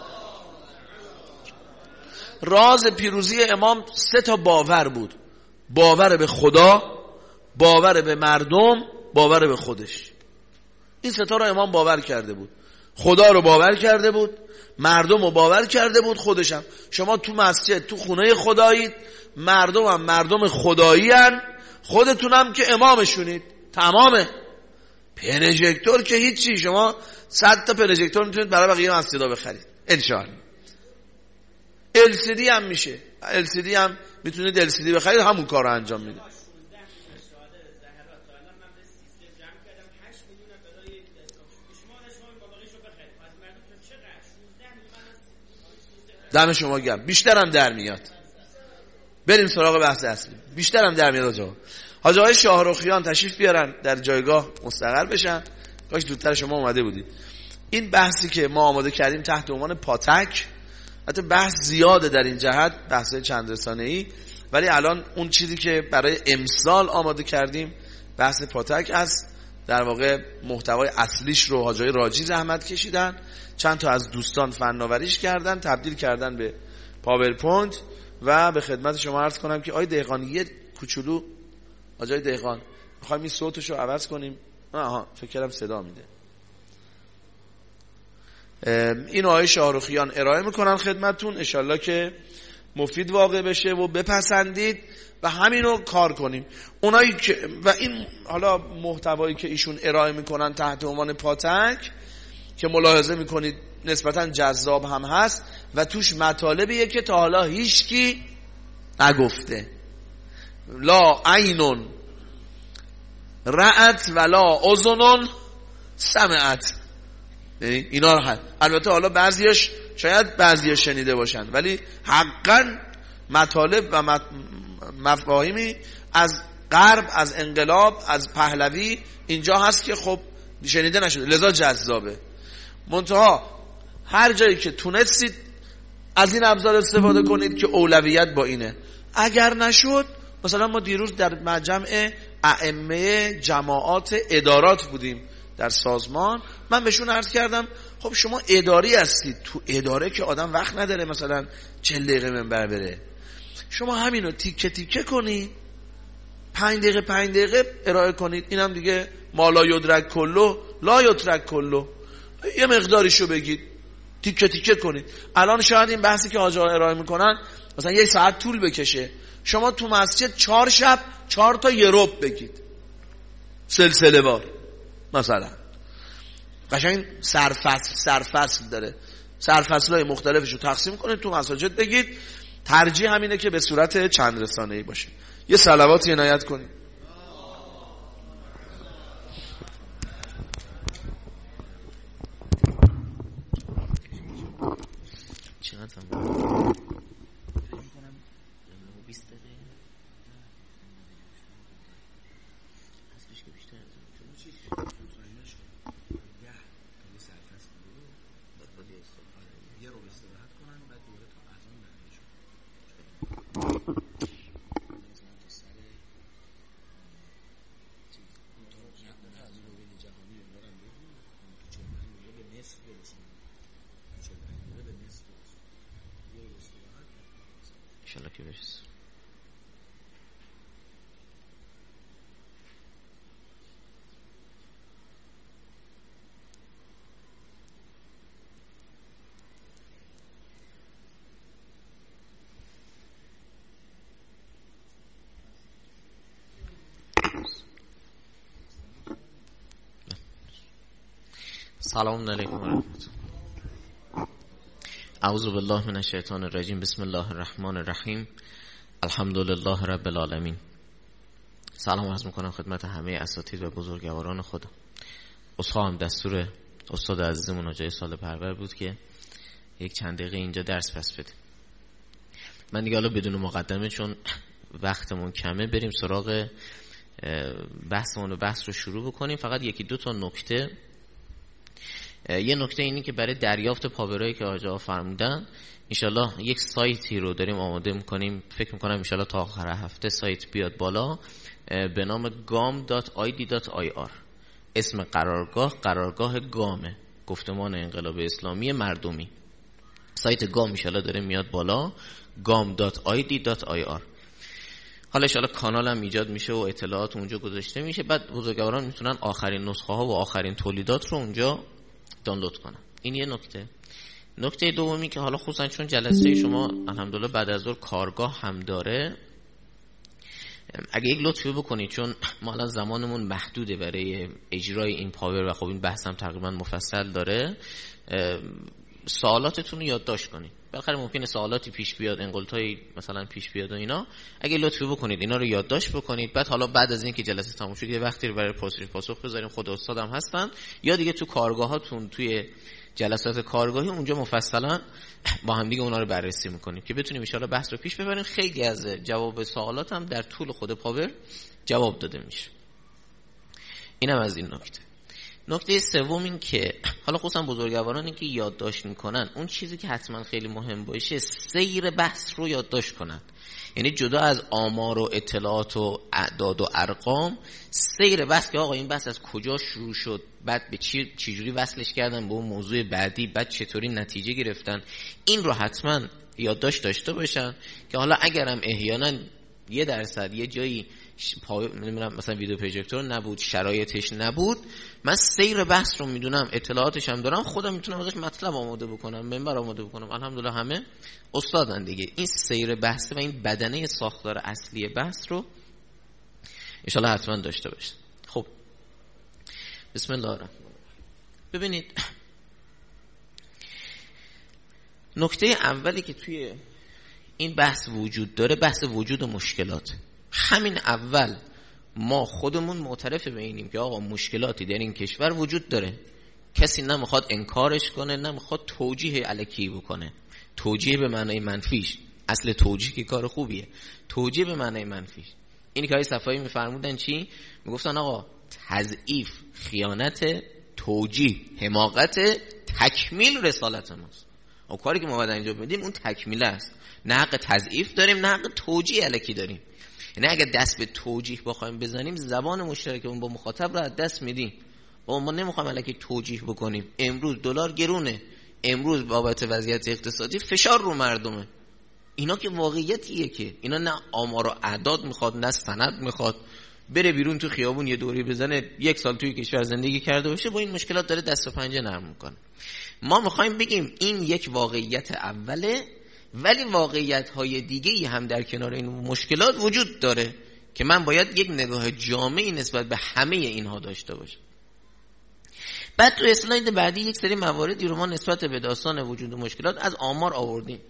راز پیروزی امام 3 باور بود: باور به خدا، باور به مردم، باور به خودش. این 3 رو امام باور کرده بود. خدا رو باور کرده بود، مردم رو باور کرده بود، خودشم. شما تو مسجد تو خونه خدایید، مردم هم مردم خدایی هن، خودتونم که امامشونید، تمامه. پروژکتور که هیچی، شما 100 تا پروژکتور میتونید برای بقیه مسجدها بخرید انشاءالله. LCD هم میشه، LCD هم میتونید LCD بخرید، همون کار رو انجام میده. دم شما گرم، بیشترم در میاد. بریم سراغ بحث اصلی. بیشترم در میاد. حاجی آقای شاهرخیان تشریف بیارن در جایگاه مستقر بشن. کاش زودتر شما اومده بودید. این بحثی که ما آماده کردیم تحت عنوان پاتک، البته بحث زیاده در این جهت، بحث چند رسانه‌ای، ولی الان اون چیزی که برای امسال آماده کردیم بحث پاتک است. در واقع محتوای اصلیش رو حاجی راجی زحمت کشیدن، چند تا از دوستان فناوریش کردن، تبدیل کردن به پاورپوینت و به خدمت شما عرض کنم که آقای دهقانی یه کوچولو، آقای دهقان می‌خوایم این صوتشو عوض کنیم. آها فکر کردم صدا میده. این آقای شاهرخیان ارائه میکنن خدمتتون، انشالله که مفید واقع بشه و بپسندید و همینو کار کنیم. اونایی که و این حالا محتوایی که ایشون ارائه میکنن تحت عنوان پاتک که ملاحظه میکنید نسبتا جذاب هم هست و توش مطالبیه که تا حالا هیچکی نگفته. لا عینون رأت ولا اذن سمعت، اینا رو هست. البته حالا بعضیاش شاید بعضیاش شنیده باشن، ولی حقا مطالب و مفاهیمی از غرب، از انقلاب، از پهلوی اینجا هست که خب شنیده نشده، لذا جذابه. منتها هر جایی که تونستید از این ابزار استفاده کنید که اولویت با اینه. اگر نشد، مثلا ما دیروز در مجمع ائمه جماعات ادارات بودیم در سازمان، من بهشون عرض کردم خب شما اداری هستید، تو اداره که آدم وقت نداره مثلا 40 دقیقه منبر بره، شما همینو تیکه تیکه کنید، 5 دقیقه ارائه کنید. اینم دیگه ما لا یدرک کلو لا یترک کلو، یه مقداریشو بگید، تیکه تیکه کنید. الان شاید این بحثی که حاجی ارائه میکنن مثلا 1 ساعت طول بکشه، شما تو مسجد 4 شب 4 تا یه ربع بگید، سلسله وار مثلا. قشنگ سرفصل داره، سرفصل‌های مختلفشو تقسیم کنید تو مساجد بگید. ترجیح همینه که به صورت چند رسانه‌ای باشه. یه صلواتی عنایت کنید. سلام علیکم و رحمت الله. اعوذ بالله من الشیطان الرجیم. بسم الله الرحمن الرحیم. الحمدلله رب العالمین. سلام عرض میکنم خدمت همه اساتید و بزرگواران خدا. هم دستور استاد عزیزمون حاجی سال پرور بود که یک چند دقیقه اینجا درس پس بده. من دیگه حالا بدون مقدمه چون وقتمون کمه بریم سراغ بحثمون و بحث رو شروع بکنیم. فقط 1-2 تا نکته. یه نکته اینی که برای دریافت پاورایی که آقا فرمودن انشالله یک سایتی رو داریم آماده میکنیم، فکر میکنم انشالله تا آخر هفته سایت بیاد بالا به نام gam.id.ir. اسم قرارگاه گامه، گفتمان انقلاب اسلامی مردمی. سایت گام انشالله داره میاد بالا، gam.id.ir. حالا انشالله کانال هم ایجاد میشه و اطلاعات اونجا گذاشته میشه، بعد بزرگواران میتونن آخرین نسخه ها و آخرین تولیدات رو اونجا دانلود کنم. این یه نکته. نکته دومی که حالا خصوصا چون جلسه شما الحمدلله بعد از ظهر کارگاه هم داره، اگه یک لطفی بکنید، چون ما الان زمانمون محدوده برای اجرای این پاور و خب این بحث هم تقریبا مفصل داره، سوالاتتون رو یادداشت کنید. بالاخره ممکنه سوالاتی پیش بیاد، انقلتایی مثلا پیش بیاد و اینا. اگه لطفی بکنید اینا رو یادداشت بکنید، بعد حالا بعد از اینکه جلسه تموم شد یه وقتی رو برای پاسخ بذاریم، خود استادم هستن، یا دیگه تو کارگاهاتون، توی جلسات کارگاهی اونجا مفصلا با هم دیگه اونا رو بررسی میکنیم که بتونیم ان شاءالله بحث رو پیش ببریم. خیلی از جواب سوالات هم در طول خود پاور جواب داده میشه. اینم از این نکته. نکته سوم این که حالا خصوصا بزرگوارانی که یادداشت میکنن، اون چیزی که حتما خیلی مهم باشه سیر بحث رو یادداشت کنن. یعنی جدا از آمار و اطلاعات و اعداد و ارقام، سیر بحث که آقا این بحث از کجا شروع شد، بعد به چجوری وصلش کردن به اون موضوع بعدی، بعد چطوری نتیجه گرفتن، این رو حتما یادداشت داشته باشن که حالا اگرم احیانا 1% یه جایی نمیدونم مثلا ویدیو پروژکتور نبود، شرایطش نبود، من سیر بحث رو میدونم، اطلاعاتش هم دارم، خودم میتونم ازش مطلب آماده بکنم، منبر آماده بکنم. الحمدلله همه استادن دیگه. این سیر بحث و این بدنه ساختار اصلی بحث رو ان شاءالله حتما داشته باشید. خب بسم الله الرحمن الرحیم. ببینید نکته اولی که توی این بحث وجود داره، بحث وجود مشکلات. همین اول ما خودمون معترف به اینیم که آقا مشکلاتی در این کشور وجود داره، کسی نمیخواد انکارش کنه، نمیخواد توجیه الکی بکنه. توجیه به معنای منفیش، اصل توجیه که کار خوبیه، توجیه به معنای منفیش. اینی که های صفایی میفرمودن چی؟ میگفتن آقا تضعیف، خیانت، توجیه، حماقت، تکمیل رسالت ماست. و کاری که ما باید انجام بدیم اون تکمیله است. نه حق تضعیف داریم، نه حق توجیه الکی داریم. یعنی اگه دست به توجیه بخوایم بزنیم، زبان مشترکمون با مخاطب رو از دست میدیم. و ما نمیخوایم الکی توجیه بکنیم. امروز دلار گرونه، امروز بابت وضعیت اقتصادی فشار رو مردمه. اینا که واقعیتیه، که اینا نه آمار و اعداد میخواد، نه سند میخواد. بره بیرون تو خیابون یه دوری بزنه، 1 سال توی کشور زندگی کرده باشه، با این مشکلات داره دست و پنجه نرم میکنه. ما میخوایم بگیم این یک واقعیت اوله، ولی واقعیت های دیگه‌ای هم در کنار این مشکلات وجود داره که من باید یک نگاه جامعی نسبت به همه اینها داشته باشم. بعد تو اسلاید بعدی یک سری مواردی رو ما نسبت به داستان وجود مشکلات از آمار آوردیم.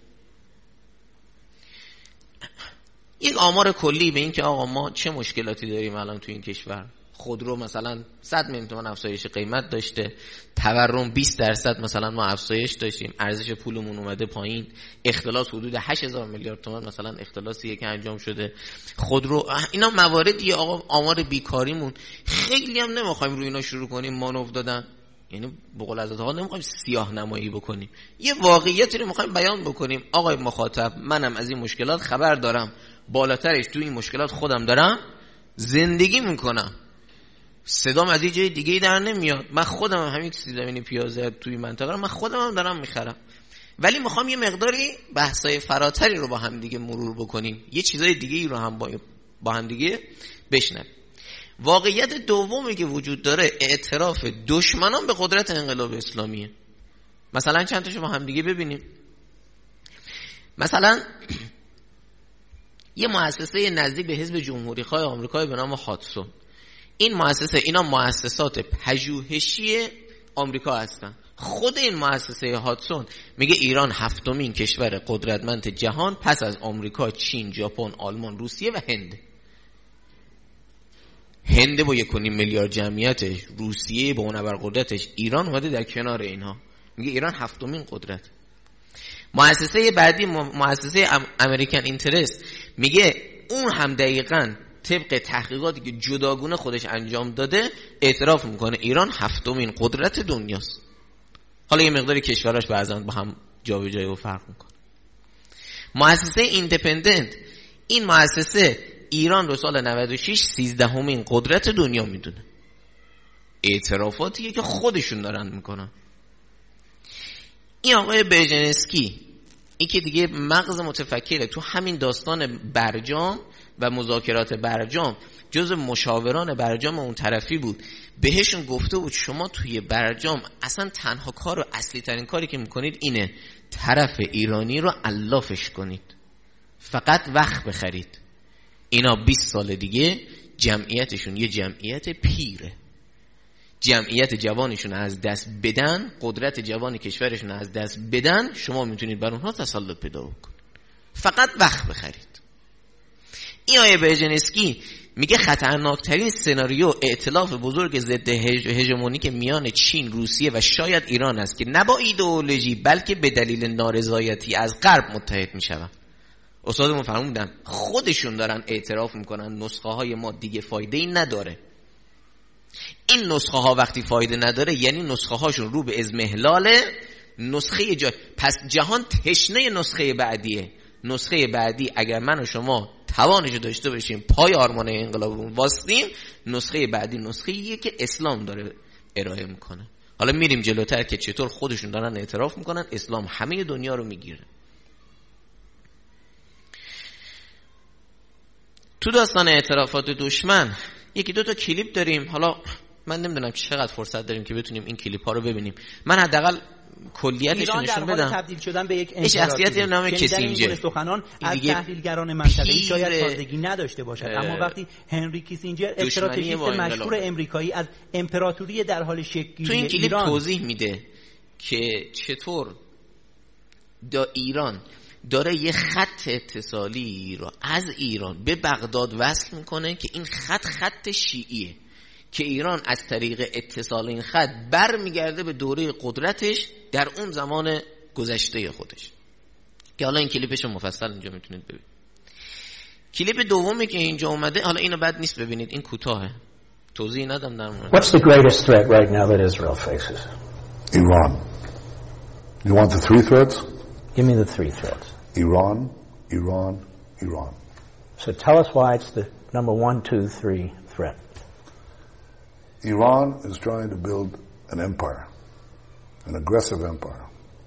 یک آمار کلی به این که آقا ما چه مشکلاتی داریم الان تو این کشور. خودرو مثلا 100 میلیون تومان افزایش قیمت داشته، تورم 20% مثلا ما افزایش داشتیم، ارزش پولمون اومده پایین، اختلاس حدود 8000 میلیارد تومان مثلا اختلاسیه که انجام شده. خودرو، اینا مواردیه. آقا آمار بیکاریمون خیلی هم نمیخوایم روی اینا شروع کنیم مانور دادن، یعنی به قول حضرت آقا نمیخوایم سیاه نمایی بکنیم، یه واقعیتی رو میخوایم بیان بکنیم. آقای مخاطب، منم از این مشکلات خبر دارم، بالاترش تو این مشکلات خودم دارم زندگی میکنم، صدام از یه جای دیگه در نمیاد، من خودم هم یک زمینی پیاز توی منطقه رو من خودم هم دارم میخرم، ولی میخوام یه مقداری بحثای فراتری رو با هم دیگه مرور بکنیم، یه چیزای دیگه رو هم با هم دیگه بشنویم. واقعیت دومی که وجود داره اعتراف دشمنان به قدرت انقلاب اسلامیه. مثلا چند تاشو با هم دیگه ببینیم. مثلا یه مؤسسه نزدیک به حزب جمهوری خواه آمریکا به نام هاتسون، این مؤسسه، اینا مؤسسات پژوهشی آمریکا هستن. خود این مؤسسه هاتسون میگه ایران 7مین کشور قدرتمند جهان پس از آمریکا، چین، ژاپن، آلمان، روسیه و هند با 1.5 میلیارد جمعیتش، روسیه با اون ابرقدرتش، ایران اومده در کنار اینها، میگه ایران 7مین قدرت. مؤسسه بعدی مؤسسه امریکن اینترست میگه اون هم دقیقاً طبق تحقیقاتی که جداگونه خودش انجام داده اعتراف میکنه ایران 7مین قدرت دنیاست. حالا یه مقداری کشوراش بعضا با هم جابجایی و فرق میکنه. مؤسسه ایندیپندنت، این مؤسسه ایران رو سال 96 13مین قدرت دنیا میدونه. اعترافاتیه که خودشون دارن میکنن. این آقای برژنسکی، این که دیگه مغز متفکره، تو همین داستان برجام و مذاکرات برجام جز مشاوران برجام اون طرفی بود، بهشون گفته بود شما توی برجام اصلا تنها کار و اصلی ترین کاری که میکنید اینه طرف ایرانی رو علافش کنید، فقط وقت بخرید. اینا 20 سال دیگه جمعیتشون یه جمعیت پیره، جمعیت جوانشون از دست بدن، قدرت جوان کشورشون از دست بدن، شما میتونید بر اونها تسلط پیدا بکنید، فقط وقت بخرید. این آیه برژنسکی میگه خطرناکترین سناریو ائتلاف بزرگ ضد هژمونیک میان چین، روسیه و شاید ایران است که نه با ایدئولوژی بلکه به دلیل نارضایتی از غرب متحد میشوند. استادمون فرمودن خودشون دارن اعتراف میکنن نسخه های ما دیگه فایده ای نداره. این نسخه ها وقتی فایده نداره یعنی نسخه هاشون رو به اضمحلال نسخه پس جهان تشنه نسخه بعدیه. نسخه بعدی اگر من و شما توانش داشته باشیم پای آرمان انقلابمون واسطیم، نسخه بعدی نسخه‌ایه که اسلام داره ارائه میکنه. حالا میریم جلوتر که چطور خودشون دارن اعتراف میکنن اسلام همه دنیا رو میگیره. تو داستان اعترافات دشمن یکی دو تا کلیپ داریم. حالا من نمیدونم چقدر فرصت داریم که بتونیم این کلیپ ها رو ببینیم. من حداقل کلیتش رو نشون بدم. ایران در حال تبدیل شدن به یک شخصیتی نام کیسینجر سخنان از تحلیلگران منطقه‌ای شاید سازگی نداشته باشد، اما وقتی هنری کیسینجر استراتژیست مشهور امریکایی از امپراتوری در حال شکل‌گیری تو این کلیپ توضیح میده که چطور ایران داره یه خط اتصالی رو از ایران به بغداد وصل میکنه که این خط شیعیه که ایران از طریق اتصال این خط بر میگرده به دوره قدرتش در اون زمان گذشته خودش، که حالا این کلیپش رو مفصل اینجا میتونید ببینید. کلیپ دومی که اینجا اومده، حالا اینو بد نیست ببینید، این کوتاهه، توضیح ندم در مورد. What's the greatest threat right now that Israel faces? Iran. You want the three threats? Give me the three threats. Iran, Iran, Iran. So tell us why it's the number 1, 2, 3 threat. Iran is trying to build an empire, an aggressive empire.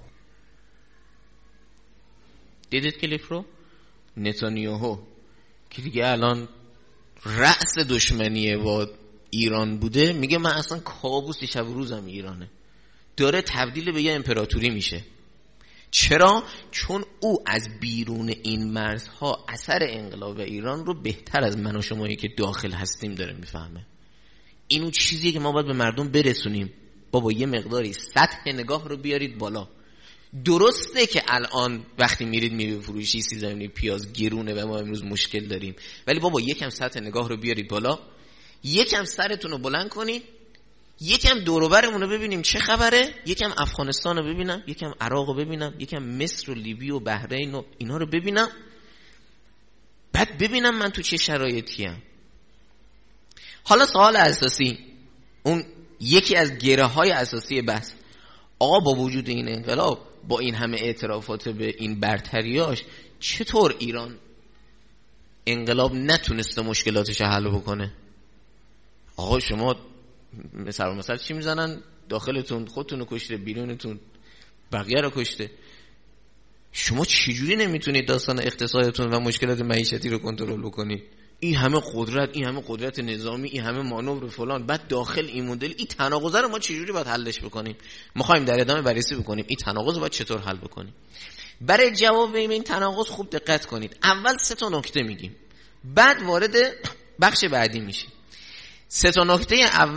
دیدید کلیپ رو؟ نتانیاهو که دیگه الان رأس دشمنیه با ایران بوده، میگه من اصلا کابوس شب و روزم ایرانه، داره تبدیل به یه امپراتوری میشه. چرا؟ چون او از بیرون این مرزها اثر انقلاب ایران رو بهتر از من و شمایی که داخل هستیم داره میفهمه. اینو چیزیه که ما باید به مردم برسونیم. بابا یه مقداری سطح نگاه رو بیارید بالا. درسته که الان وقتی میرید فروشی 13 پیاز گرونه و ما امروز مشکل داریم، ولی بابا یکم سطح نگاه رو بیارید بالا، یکم سرتون رو بلند کنید، یکم دور و برمون رو ببینیم چه خبره، یکم افغانستان رو ببینم، یکم عراق رو ببینم، یکم مصر و لیبی و بحرین و اینا رو ببینم، بعد ببینم من تو چه شرایطیم. حالا سوال اساسی، اون یکی از گره های اساسی بحث، آقا با وجود این انقلاب، با این همه اعترافات به این برتریاش، چطور ایران انقلاب نتونسته مشکلاتش حل بکنه؟ آقا شما مثلا چی میزنن؟ داخلتون خودتون رو کشته، بیرونتون بقیه رو کشته. شما چجوری نمیتونید داستان اقتصادتون و مشکلات معیشتی رو کنترل بکنید؟ این همه قدرت، این همه قدرت نظامی، این همه مانور فلان، بعد داخل این مدل، این تناقض رو ما چجوری باید حلش بکنیم؟ میخوایم در ادامه بررسی بکنیم این تناقض رو باید چطور حل بکنیم. برای جواب به این تناقض خوب دقت کنید. اول 3 نکته میگیم، بعد وارد بخش بعدی میشیم. 3 نکته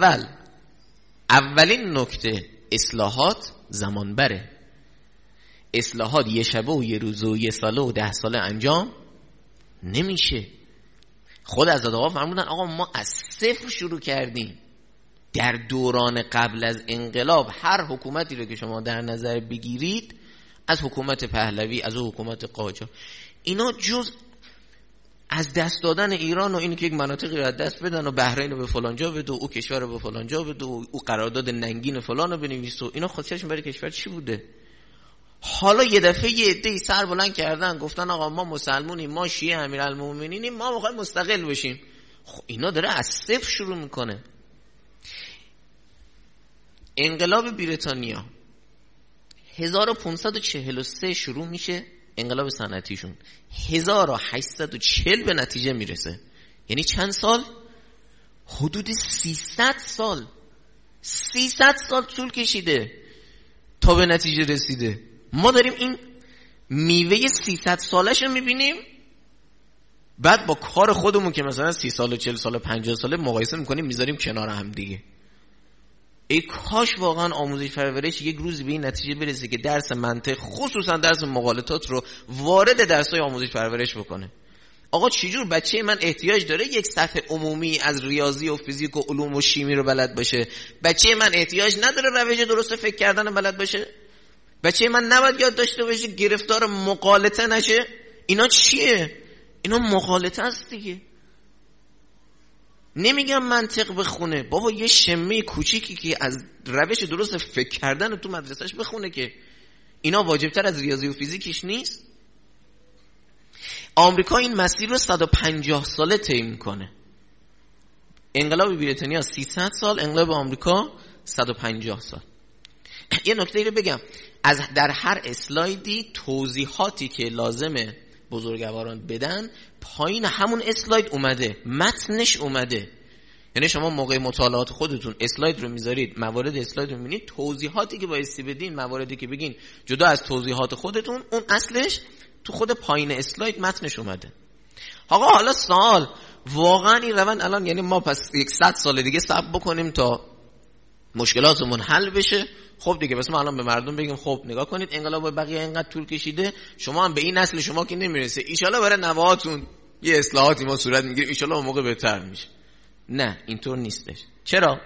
اولین نکته، اصلاحات زمان بره. اصلاحات یه شبه و یه روزه و یه ساله و 10 ساله انجام نمیشه. خود حضرت آقا فرمودن آقا ما از 0 شروع کردیم. در دوران قبل از انقلاب هر حکومتی رو که شما در نظر بگیرید، از حکومت پهلوی، از حکومت قاجار، اینا جز از دست دادن ایران و اینو که یک مناطقی رو از دست بدن و بحرین رو به فلان جا بده و او کشور رو به فلان جا بده و او قرارداد ننگین فلان رو بنویسه و اینا، خودشون برای کشور چی بوده؟ حالا یه دفعه یه عده‌ای سر بلند کردن گفتن آقا ما مسلمونیم، ما شیعه امیرالمومنینیم، ما می‌خوایم مستقل بشیم. خب اینا داره از 0 شروع میکنه. انقلاب بریتانیا 1543 شروع میشه، انقلاب صنعتیشون 1840 به نتیجه میرسه. یعنی چند سال؟ حدود 300 سال. 300 سال طول کشیده تا به نتیجه رسیده. ما داریم این میوه 300 سالش رو میبینیم. بعد با کار خودمون که مثلا 30 سال 40 سال 50 ساله مقایسه میکنیم میذاریم کنار هم دیگه. ای کاش واقعا آموزش پرورش یک روز به این نتیجه برسه که درس منطق، خصوصا درس مقالطات رو وارد درس‌های آموزش پرورش بکنه. آقا چجور بچه من احتیاج داره یک سطح عمومی از ریاضی و فیزیک و علوم و شیمی رو بلد باشه؟ بچه من احتیاج نداره روش درست فکر کردن بلد باشه؟ بچه من نباید یاد داشته باشه گرفتار مغالطه نشه؟ اینا چیه؟ اینا مغالطه است دیگه. نمیگم منطق بخونه بابا، یه شمه کوچیکی که از روش درست فکر کردن رو تو مدرسهش بخونه که اینا واجبتر از ریاضی و فیزیکش نیست. آمریکا این مسیر رو 150 ساله طی میکنه. انقلاب بریتانیا 300 سال، انقلاب آمریکا 150 سال. یه نکته رو بگم، از در هر اسلایدی توضیحاتی که لازمه بزرگواران بدن پایین همون اسلاید اومده، متنش اومده. یعنی شما موقع مطالعات خودتون اسلاید رو میذارید، موارد اسلاید رو میبینید، توضیحاتی که بایستی بدین، مواردی که بگین جدا از توضیحات خودتون، اون اصلش تو خود پایین اسلاید متنش اومده. آقا حالا سوال، واقعا این روند الان یعنی ما پس 100 سال دیگه صبر بکنیم تا مشکلاتمون حل بشه؟ خب دیگه بس ما الان به مردم بگیم خب نگاه کنید انقلاب بقیه اینقدر طول کشیده، شما هم به این نسل شما که نمیرسه، ان شاءالله برای نوهاتون یه اصلاحاتی ما صورت میگیره، ان شاءالله اون موقع بهتر میشه. نه، اینطور نیستش. چرا؟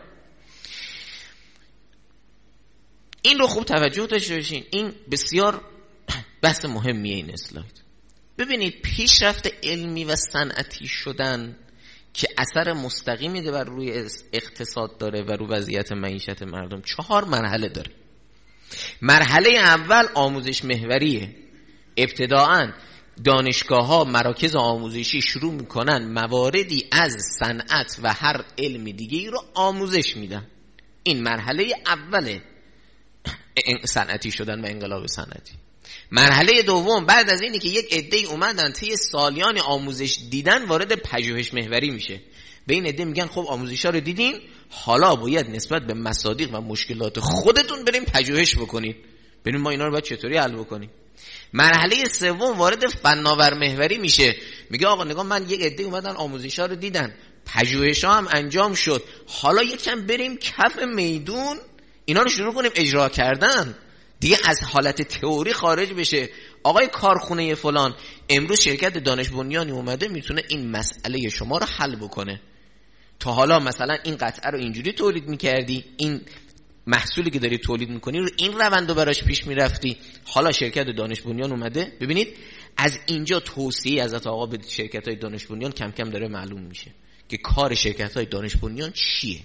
این رو خوب توجه داشته باشین، این بسیار بحث مهمیه این اسلاید. ببینید پیشرفت علمی و صنعتی شدن که اثر مستقیمی بر روی اقتصاد داره و رو وضعیت معیشت مردم 4 مرحله داره. مرحله اول آموزش محوریه. ابتداعاً دانشگاه‌ها، مراکز آموزشی شروع میکنن مواردی از صنعت و هر علم دیگه‌ای رو آموزش میدن. این مرحله اوله صنعتی شدن و انقلاب صنعتی. مرحله دوم بعد از اینی که یک عده‌ای اومدن طی سالیان آموزش دیدن، وارد پژوهش محوری میشه. به این عده میگن خب آموزش‌ها رو دیدین، حالا باید نسبت به مصادیق و مشکلات خودتون بریم پژوهش بکنید، ببینیم ما اینا رو باید چطوری حل بکنیم. مرحله سوم وارد فناور محوری میشه، میگه آقا نگاه من یک عده اومدن آموزش‌ها رو دیدن، پژوهش‌ها هم انجام شد، حالا یکم بریم کف میدون اینا رو شروع کنیم اجرا کردن، دیگه از حالت تئوری خارج بشه. آقای کارخونه فلان امروز شرکت دانش بنیانی اومده میتونه این مسئله شما رو حل بکنه. تا حالا مثلا این قطعه رو اینجوری تولید میکردی، این محصولی که داری تولید میکنی رو این روند رو براش پیش میرفتی، حالا شرکت دانش بنیان اومده. ببینید از اینجا توصیه حضرت آقا به شرکت های دانش بنیان کم کم داره معلوم میشه که کار شرکت های دانش بنیان چیه.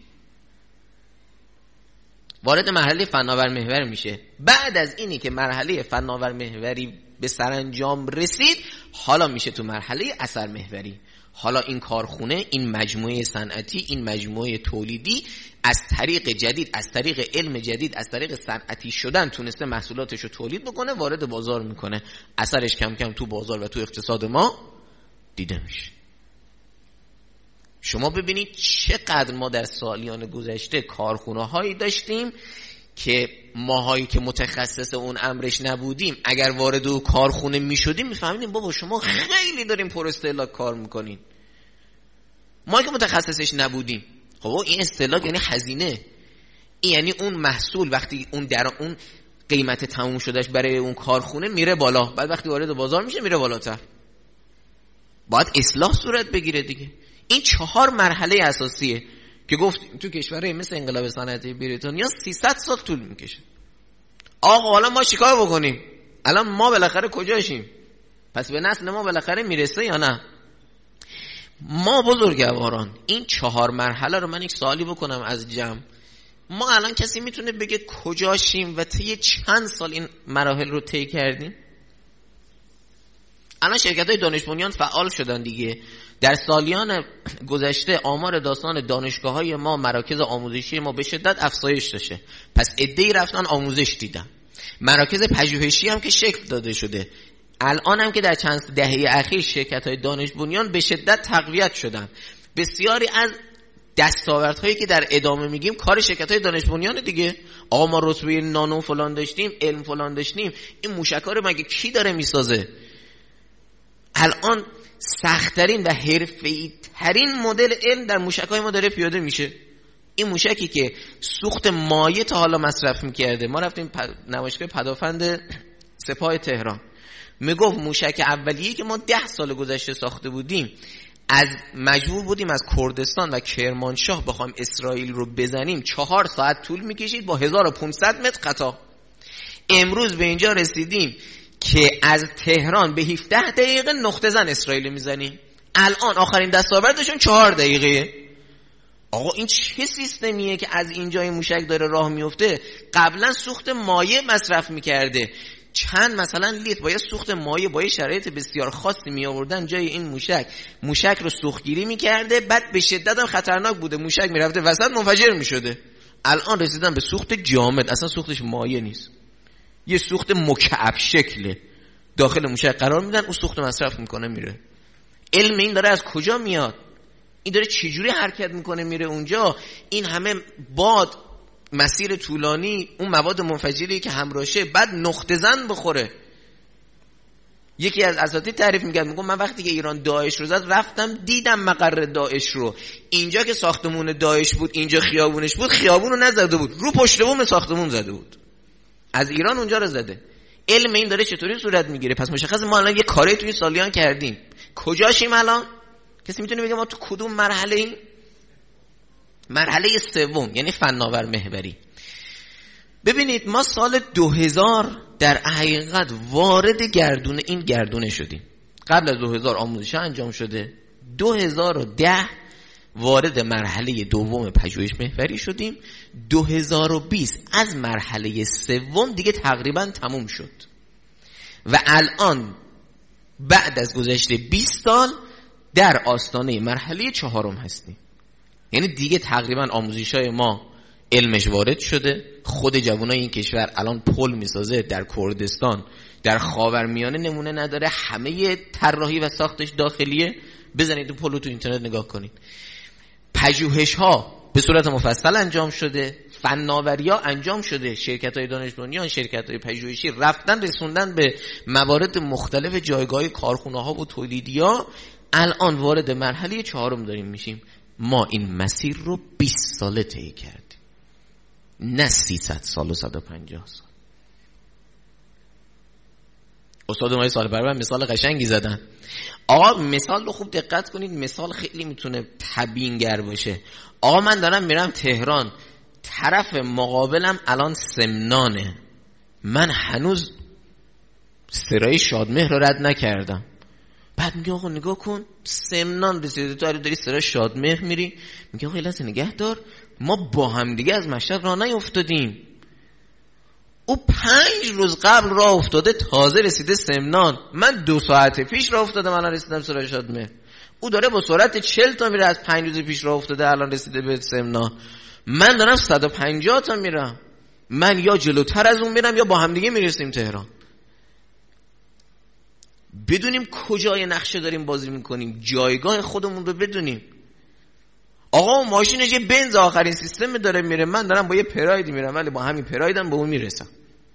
وارد مرحله فناور محور میشه. بعد از اینی که مرحله فناور محوری به سرانجام رسید، حالا میشه تو مرحله اثر محوری. حالا این کارخونه، این مجموعه صنعتی، این مجموعه تولیدی از طریق جدید، از طریق علم جدید، از طریق صنعتی شدن تونسته محصولاتش رو تولید بکنه، وارد بازار میکنه، اثرش کم کم تو بازار و تو اقتصاد ما دیده میشه. شما ببینید چقدر ما در سالیان گذشته کارخونه هایی داشتیم که ماهایی که متخصص اون امرش نبودیم اگر وارد اون کارخونه میشدیم میفهمیدیم بابا شما خیلی داریم پر استهلاک کار میکنین. ما که متخصصش نبودیم، خب این استهلاک یعنی هزینه، این یعنی اون محصول وقتی اون در اون قیمت تموم شدهش برای اون کارخونه میره بالا، بعد وقتی وارد بازار میشه میره بالاتر، باید اصلاح صورت بگیره دیگه. این 4 مرحله اساسیه که گفتیم تو کشورهای مثل انقلاب صنعتی بریتانیا 300 سال طول میکشه. آقا حالا ما چیکار بکنیم؟ الان ما بالاخره کجاشیم؟ پس به نسل ما بالاخره میرسه یا نه؟ ما بزرگواران این 4 مرحله رو من یک سوالی بکنم از جمع، ما الان کسی میتونه بگه کجاشیم و طی چند سال این مراحل رو طی کردیم؟ الان شرکت‌های دانش بنیان فعال شدن دیگه. در سالیان گذشته آمار داستان دانشگاه‌های ما، مراکز آموزشی ما به شدت افزایش داشته. پس عده‌ای رفتن آموزش دیدن. مراکز پژوهشی هم که شکل داده شده. الان هم که در چند دهه اخیر شرکت‌های دانش بنیان به شدت تقویت شدن. بسیاری از دستاوردهایی که در ادامه میگیم کار شرکت‌های دانش بنیان دیگه. آقا ما رتبه نانو فلان داشتیم، علم فلان داشتیم، این موشک‌ها رو مگه کی داره میسازه؟ الان سخت‌ترین و حرفه‌ای ترین مدل علم در موشک‌های ما داره پیاده میشه. این موشکی که سوخت مایع تا حالا مصرف میکرده، ما رفتیم نمایشگاه پدافند سپاه تهران، میگفت موشک اولیه‌ای که ما 10 سال گذشته ساخته بودیم، از مجبور بودیم از کردستان و کرمانشاه بخوایم اسرائیل رو بزنیم 4 ساعت طول میکشید با 1500 متر قطار. امروز به اینجا رسیدیم که از تهران به 17 دقیقه نقطه زن اسرائیل میزنیم. الان آخرین دستاوردشون 4 دقیقه. آقا این چه سیستمیه که از اینجا این موشک داره راه میفته؟ قبلا سوخت مایع مصرف میکرده، چند مثلا لیتر باید سوخت مایع با شرایط بسیار خاصی می آوردن جای این موشک رو سوختگیری میکرده، بعد به شدت هم خطرناک بوده، موشک میرفته وسط منفجر میشده. الان رسیدن به سوخت جامد، اصلا سوختش مایع نیست، یه سوخت مکعب شکله داخل موشک قرار میدن، اون سوخت مصرف میکنه میره. علم این داره از کجا میاد؟ این داره چجوری حرکت میکنه میره اونجا؟ این همه باد، مسیر طولانی، اون مواد منفجری که همراهشه، بعد نقطه زن بخوره. یکی از اساتید تعریف میگه، میگه من وقتی که ایران داعش رو زد رفتم دیدم مقر داعش رو، اینجا که ساختمون داعش بود، اینجا خیابونش بود، خیابون رو نزده بود، رو پشت بوم ساختمون زده بود، از ایران اونجا رو زده. علم این داره چطوری صورت میگیره؟ پس مشخصه ما الان یه کاری توی سالیان کردیم، کجاشیم الان؟ کسی میتونه بگه ما تو کدوم مرحله ایم؟ مرحله سوم، یعنی فناور محوری. ببینید ما سال 2000 در حقیقت وارد این گردونه شدیم. قبل از 2000 آموزش انجام شده، 2010 وارد مرحله دوم پژوهش محوری شدیم، 2020 از مرحله سوم دیگه تقریبا تموم شد و الان بعد از گذشته 20 سال در آستانه مرحله 4 هستیم. یعنی دیگه تقریبا آموزش‌های ما علمش وارد شده، خود جوانای این کشور الان پل میسازه در کردستان، در خاورمیانه نمونه نداره، همه طراحی و ساختش داخلیه. بزنید پل رو تو اینترنت نگاه کنید. پژوهش‌ها به صورت مفصل انجام شده، فناوری‌ها انجام شده، شرکت‌های دانش بنیان، شرکت‌های پژوهشی رفتن رسوندن به موارد مختلف جایگاه کارخونه‌ها و تولیدی‌ها. الان وارد مرحله 4 داریم میشیم. ما این مسیر رو 20 ساله طی کردیم، نه 300 سال و 150 سال. استاد ما سال برابر مثال قشنگی زدن. آقا مثال رو خوب دقت کنید، مثال خیلی میتونه تبیینگر باشه. آقا من دارم میرم تهران، طرف مقابلم الان سمنانه، من هنوز سرای شادمهر رو رد نکردم. بعد میگه آقا نگاه کن سمنان رسیده، تو داری سرای شادمهر میری. میگه آقا لحظه نگه دار، ما با هم دیگه از مشهد راه نیافتادیم، او 5 روز قبل راه افتاده تازه رسیده سمنان، من 2 ساعت پیش راه افتادم الان رسیدم سرای شادمهر. او داره با سرعت 40 تا میره، از 5 روز پیش راه افتاده الان رسیده به سمنان، من دارم 150 تا میرم. من یا جلوتر از اون میرم یا با هم دیگه میرسیم تهران. بدونیم کجای نقشه داریم بازی میکنیم، جایگاه خودمون رو بدونیم. آقا ماشینش یه بنز آخرین سیستم داره میره، من دارم با یه پراید میرم ولی با همین پرایدم به اون میرسم.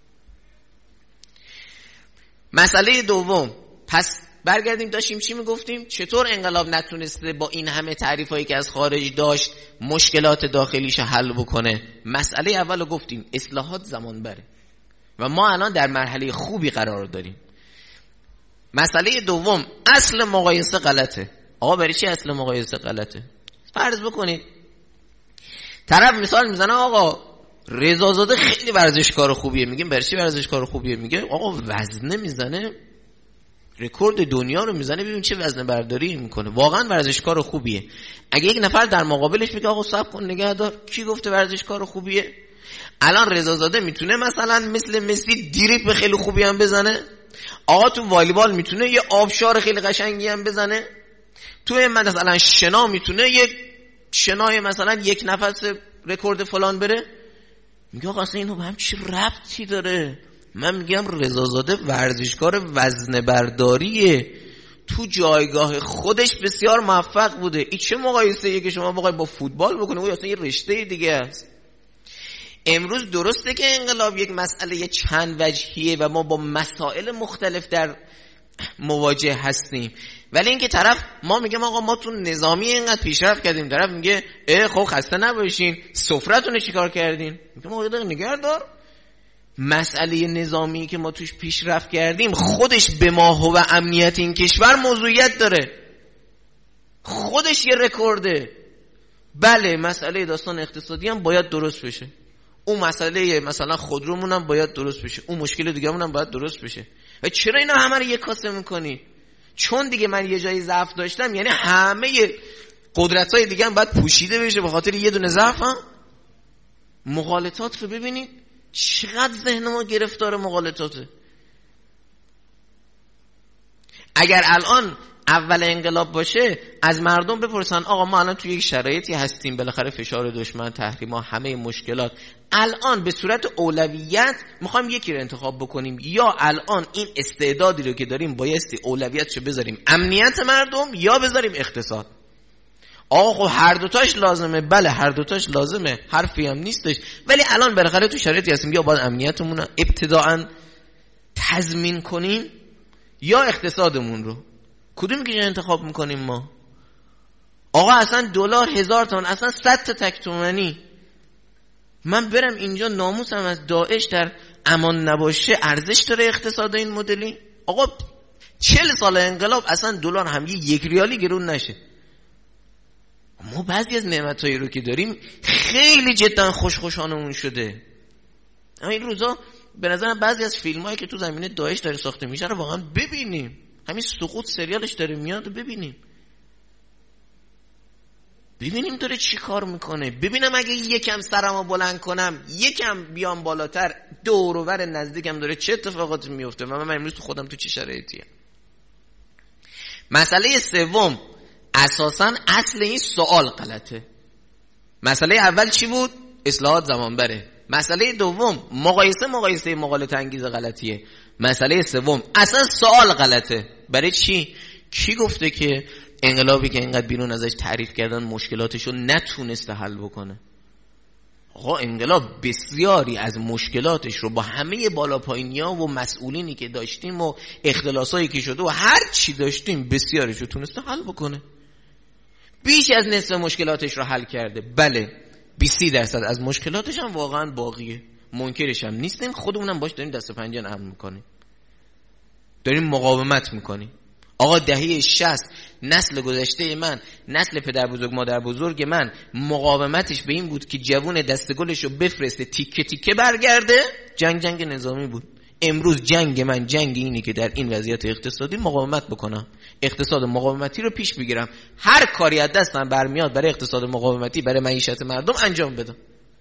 مسئله دوم، پس برگردیم داشتیم چی میگفتیم؟ چطور انقلاب نتونسته با این همه تعریفایی که از خارج داشت مشکلات داخلیش حل بکنه؟ مسئله اولو گفتیم، اصلاحات زمان بره و ما الان در مرحله خوبی قرار داریم. مسئله دوم، اصل مقایسه غلطه. آقا برای چی اصل مقایسه غلطه؟ فرض بکنید طرف مثال میزنه آقا رضازاده خیلی ورزشکار خوبیه، میگیم برای چی ورزشکار خوبیه؟ میگه آقا وزنه میزنه، رکورد دنیا رو میزنه، ببین چه وزنه برداری میکنه، واقعا ورزشکار خوبیه. اگه یک نفر در مقابلش میگه آقا صبر کن نگه دار، کی گفته ورزشکار خوبیه؟ الان رضازاده میتونه مثلا مثل مسی دریبل خیلی خوبی هم بزنه، آقا تو والیبال میتونه یه آبشار خیلی قشنگی هم بزنه، تو مثلا شنا میتونه یه شنای مثلا 1 نفس رکورد فلان بره. میگه آقا اصلا اینو به هم چی ربطی داره؟ من میگم رضازاده ورزشکار وزنه برداریه، تو جایگاه خودش بسیار موفق بوده. این چه مقایسه‌ایه که شما بخواید با فوتبال بکنه؟ او اصلا یه رشته دیگه است. امروز درسته که انقلاب یک مسئله چند وجهیه و ما با مسائل مختلف در مواجه هستیم، ولی اینکه طرف ما میگم آقا ما تو نظامی اینقدر پیشرفت کردیم، طرف میگه خب خسته نباشین، سفره‌تون رو چیکار کردین؟ میگم آقا دقیقه نگه دار، مسئله نظامی که ما توش پیشرفت کردیم خودش به ما و امنیت این کشور موضوعیت داره، خودش یه رکورده. بله مسئله داستان اقتصادی هم باید درست بشه، اون مسئله مثلا خودرومون هم باید درست بشه، اون مشکل دیگه‌مون هم باید درست بشه. و چرا اینا همه رو یک کاسه میکنی؟ چون دیگه من یه جایی ضعف داشتم، یعنی همه قدرت‌های دیگه هم باید پوشیده بشه به خاطر یه دونه ضعف هم؟ مغالطات رو ببینید چقدر ذهن ما گرفتار مغالطاته. اگر الان اول انقلاب باشه از مردم بپرسن آقا ما الان توی یک شرایطی هستیم، بالاخره فشار دشمن، تحریما، همه مشکلات، الان به صورت اولویت میخوایم یکی رو انتخاب بکنیم، یا الان این استعدادی رو که داریم بایستی اولویتشو بذاریم امنیت مردم یا بذاریم اقتصاد؟ آقا خب هر دوتاش لازمه. بله هر دوتاش لازمه، حرفی هم نیستش، ولی الان بالاخره تو شرایطی هستیم یا باید امنیتمون رو ابتداعا تضمین کنیم یا اقتصادمون رو. کدوم که انتخاب میکنیم ما؟ آقا اصلا دلار 1000 تومان، اصلا 100 تا تک تومانی، من برم اینجا ناموسم از داعش در امان نباشه، ارزش داره اقتصاد این مدلی؟ آقا 40 سال انقلاب اصلا دلار هم 1 ریالی گرون نشه. ما بعضی از نعمتایی رو که داریم خیلی جدا خوشخوشانمون شده. این روزا به نظرم بعضی از فیلمایی که تو زمینه داعش داره ساخته میشه رو واقعا ببینیم. همین سقوط سریالش داره میاد و ببینیم داره چی کار میکنه. ببینم اگه یکم سرمو بلند کنم، یکم بیام بالاتر، دور و ور نزدیکم داره چه اتفاقاتی میفته و من امروز تو خودم تو چه شرایطیه. مسئله سوم، اساساً اصل این سوال غلطه. مسئله اول چی بود؟ اصلاحات زمان بره. مسئله دوم مقایسه مغالطه انگیز غلطیه. مسئله سوم اصلا سوال غلطه. برای چی؟ کی گفته که انقلابی که اینقدر بیرون ازش تعریف کردن مشکلاتشو نتونسته حل بکنه؟ آقا انقلاب بسیاری از مشکلاتش رو با همه بالا پایینی‌ها و مسئولینی که داشتیم و اختلاسایی که شده و هر چی داشتیم بسیارش رو تونسته حل بکنه. بیش از نصف مشکلاتش رو حل کرده. بله 20% از مشکلاتش هم واقعا باقیه، منکرش هم نیستیم، خودمونم باش داریم دست پنجه نرم میکنیم، داریم مقاومت میکنیم. آقا دهه 60 نسل گذشته من، نسل پدر بزرگ مادر بزرگ من، مقاومتش به این بود که جوون دستگلشو بفرسته تیکه تیکه برگرده. جنگ نظامی بود. امروز جنگ من جنگ اینی که در این وضعیت اقتصادی مقاومت بکنم، اقتصاد مقاومتی رو پیش بگیرم، هر کاری از دستم برمیاد برای اقتصاد مقاومتی، برای معیشت مردم انجام بدم.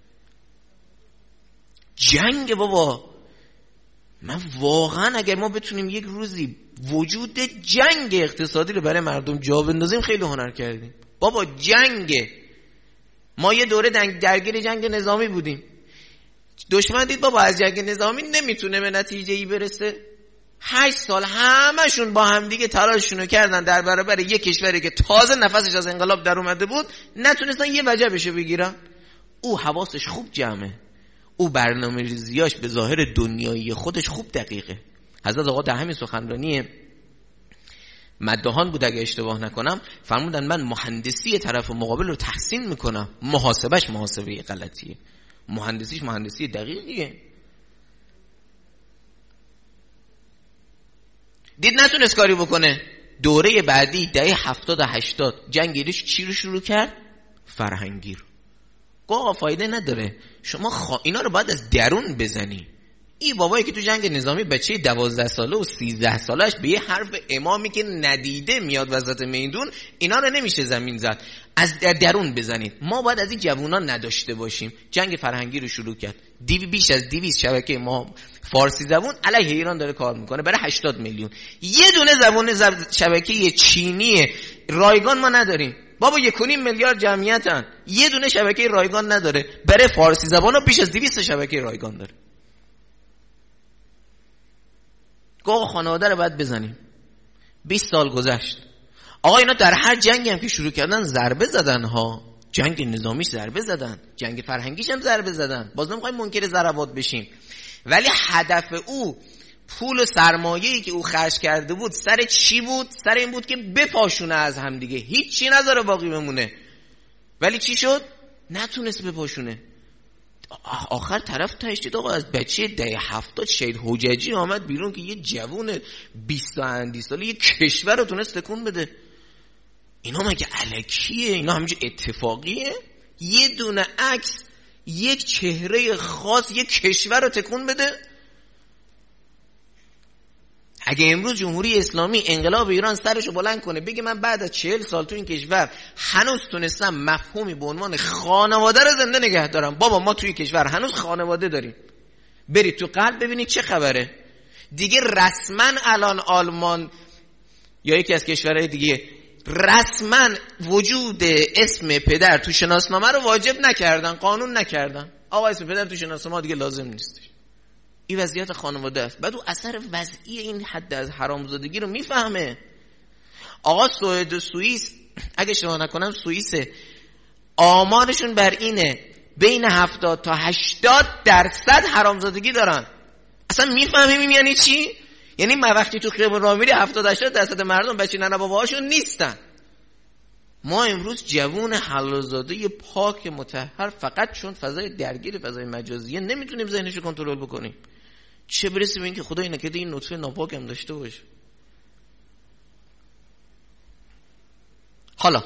جنگ بابا، من واقعا اگر ما بتونیم یک روزی وجود جنگ اقتصادی رو برای مردم جا بندازیم خیلی هنر کردیم. بابا جنگ، ما یه دوره درگیر جنگ نظامی بودیم، دشمن دید بابا از جنگ نظامی نمیتونه به نتیجه ای برسه، 8 سال همشون با هم دیگه تلاششون کردن در برابر یک کشوری که تازه نفسش از انقلاب در اومده بود، نتونستن یه وجبشو بگیرن. او حواسش خوب جمعه، او برنامه‌ریزیاش به ظاهر دنیایی خودش خوب دقیقه. حضرت آقا در همین سخنرانی مدهان بود اگه اشتباه نکنم، فرمودن من مهندسی طرف مقابل رو تحسین میکنم، محاسبش محاسبه غلطیه، مهندسیش مهندسی دقیقیه. دید نتونست کاری بکنه، دوره بعدی دهه 70 و 80 جنگ ایران چی رو شروع کرد؟ فرهنگی رو. آقا فایده نداره، شما اینا رو باید از درون بزنی. این بابایی که تو جنگ نظامی بچه 12 ساله و 13 سالش به یه حرف امامی که ندیده میاد وسط میدون، اینا رو نمیشه زمین زد، از درون بزنید. ما باید از این جوونا نداشته باشیم. جنگ فرهنگی رو شروع کرد، بیش از 200 شبکه ما فارسی زبون علیه ایران داره کار میکنه برای 80 میلیون. یه دونه شبکه چینی رایگان ما نداریم. بابا 1.5 میلیارد جمعیتن، یه دونه شبکه رایگان نداره. برای فارسی زبان ها بیش از 200 شبکه رایگان داره. آقا خانواده رو باید بزنیم. 20 سال گذشت. آقا اینا در هر جنگی هم که شروع کردن ضربه زدن ها. جنگ نظامیش ضربه زدن، جنگ فرهنگیش هم ضربه زدن. باز نمیخوایم منکر ضربات بشیم، ولی هدف او پول و سرمایه‌ای که او خرج کرده بود سر چی بود؟ سر این بود که بپاشونه از هم دیگه، هیچی نذاره باقی بمونه. ولی چی شد؟ نتونست بپاشونه. آخر طرف تهش دید آقا از بچه دهه 70 شهید حججی آمد بیرون که یه جوون 20 اندی ساله یه کشور رو تونست تکون بده. اینا مگه الکیه؟ اینا همینجور اتفاقیه؟ یه دونه عکس یک چهره خاص یک کشور رو تکون بده؟ اگه امروز جمهوری اسلامی انقلاب ایران سرشو بلند کنه بگه من بعد از 40 سال تو این کشور هنوز تونستم مفهومی به عنوان خانواده رو زنده نگه دارم، بابا ما توی کشور هنوز خانواده داریم، برید تو قلب ببینید چه خبره. دیگه رسما الان آلمان یا یکی از کشورهای دیگه رسما وجود اسم پدر تو شناسنامه رو واجب نکردن، قانون نکردن. آقا اسم پدر تو شناسنامه دیگه لازم نیست. این وضعیت خانواده است. بعد او اثر وضعی این حد از حرامزادگی رو میفهمه. آقا سوئد و سوئیس اگه اشتباه نکنم سوئیس آمارشون بر اینه بین 70 تا 80% حرامزادگی دارن. اصلا میفهمیم یعنی چی؟ یعنی ما وقتی تو خیابون راه میری 70-80% مردم بچه ننه باباهاشون نیستن. ما امروز جوون حلالزاده پاک مطهر فقط چون فضای درگیر فضای مجازیه نمیتونیم ذهنشو کنترل بکنیم، چه برسه به این که خدا نکرده این نطفه ناپاک هم داشته باشه. حالا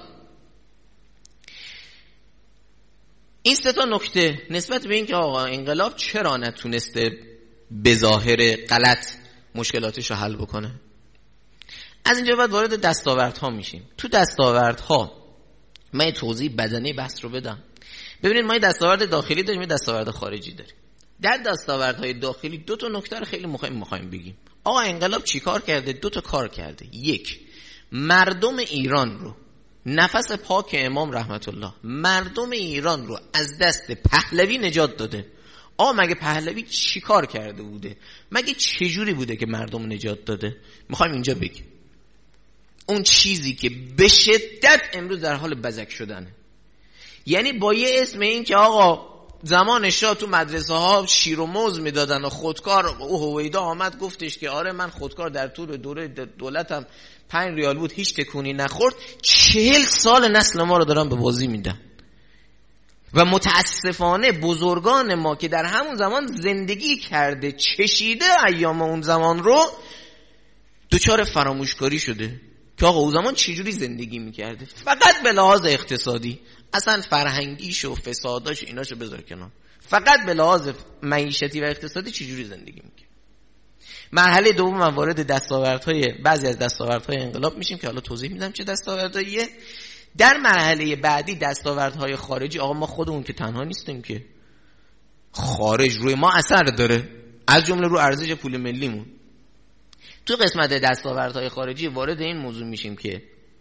این سه تا نکته نسبت به این که آقا انقلاب چرا نتونسته به ظاهر غلط مشکلاتش رو حل بکنه. از اینجا بعد وارد دستاوردها میشیم. تو دستاوردها من توضیح بدنه بحث رو بدم. ببینید ما دستاورد داخلی داریم، دستاورد خارجی داریم. در دستاوردهای داخلی دو تا نکته رو خیلی مهم می‌خوایم بگیم. آقا انقلاب چی کار کرده؟ دو تا کار کرده. یک، مردم ایران رو، نفس پاک امام رحمت الله، مردم ایران رو از دست پهلوی نجات داده. آقا مگه پهلوی چی کار کرده بوده؟ مگه چجوری بوده که مردم نجات داده؟ میخوایم اینجا بگیم. اون چیزی که به شدت امروز در حال بزک شدنه، یعنی با یه اسم این که آقا زمان شاه تو مدرسه ها شیر و موز میدادن و خودکار، او هویدا آمد گفتش که آره من خودکار در طول دوره دولتم 5 ریال بود هیچ تکونی نخورد. 40 سال نسل ما رو دارن به بازی میدن و متاسفانه بزرگان ما که در همون زمان زندگی کرده چشیده ایام اون زمان رو دوچار فراموشکاری شده که آقا اون زمان چجوری زندگی میکرده. فقط به لحاظ اقتصادی، اصلا فرهنگیش و فساداش ایناشو بذار کنار، فقط به لحاظ معیشتی و اقتصادی چجوری زندگی میکرد. مرحله دوم من وارد دستاوردهای بعضی از دستاوردهای انقلاب میشیم که حالا توضیح میدم چه دستاوردهاییه. در مرحله بعدی دستاوردهای خارجی، آقا ما خودمون که تنها نیستیم که خارج روی ما اثر داره، از جمله رو ارزش پول ملیمون. تو قسمت دستاوردهای خارجی وارد این موضوع میشیم که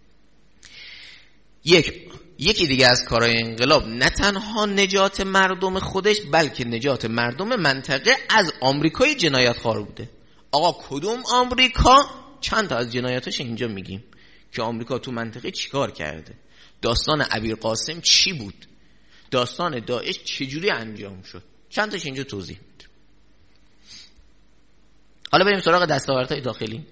یکی دیگه از کارهای انقلاب نه تنها نجات مردم خودش بلکه نجات مردم منطقه از آمریکای جنایتخوار بوده. آقا کدوم آمریکا؟ چند تا از جنایاتش اینجا میگیم که آمریکا تو منطقه چیکار کرده، داستان ابوالقاسم چی بود، داستان داعش چجوری انجام شد، چند تاش اینجا توضیح میدم. حالا بریم سراغ دستاوردهای داخلی.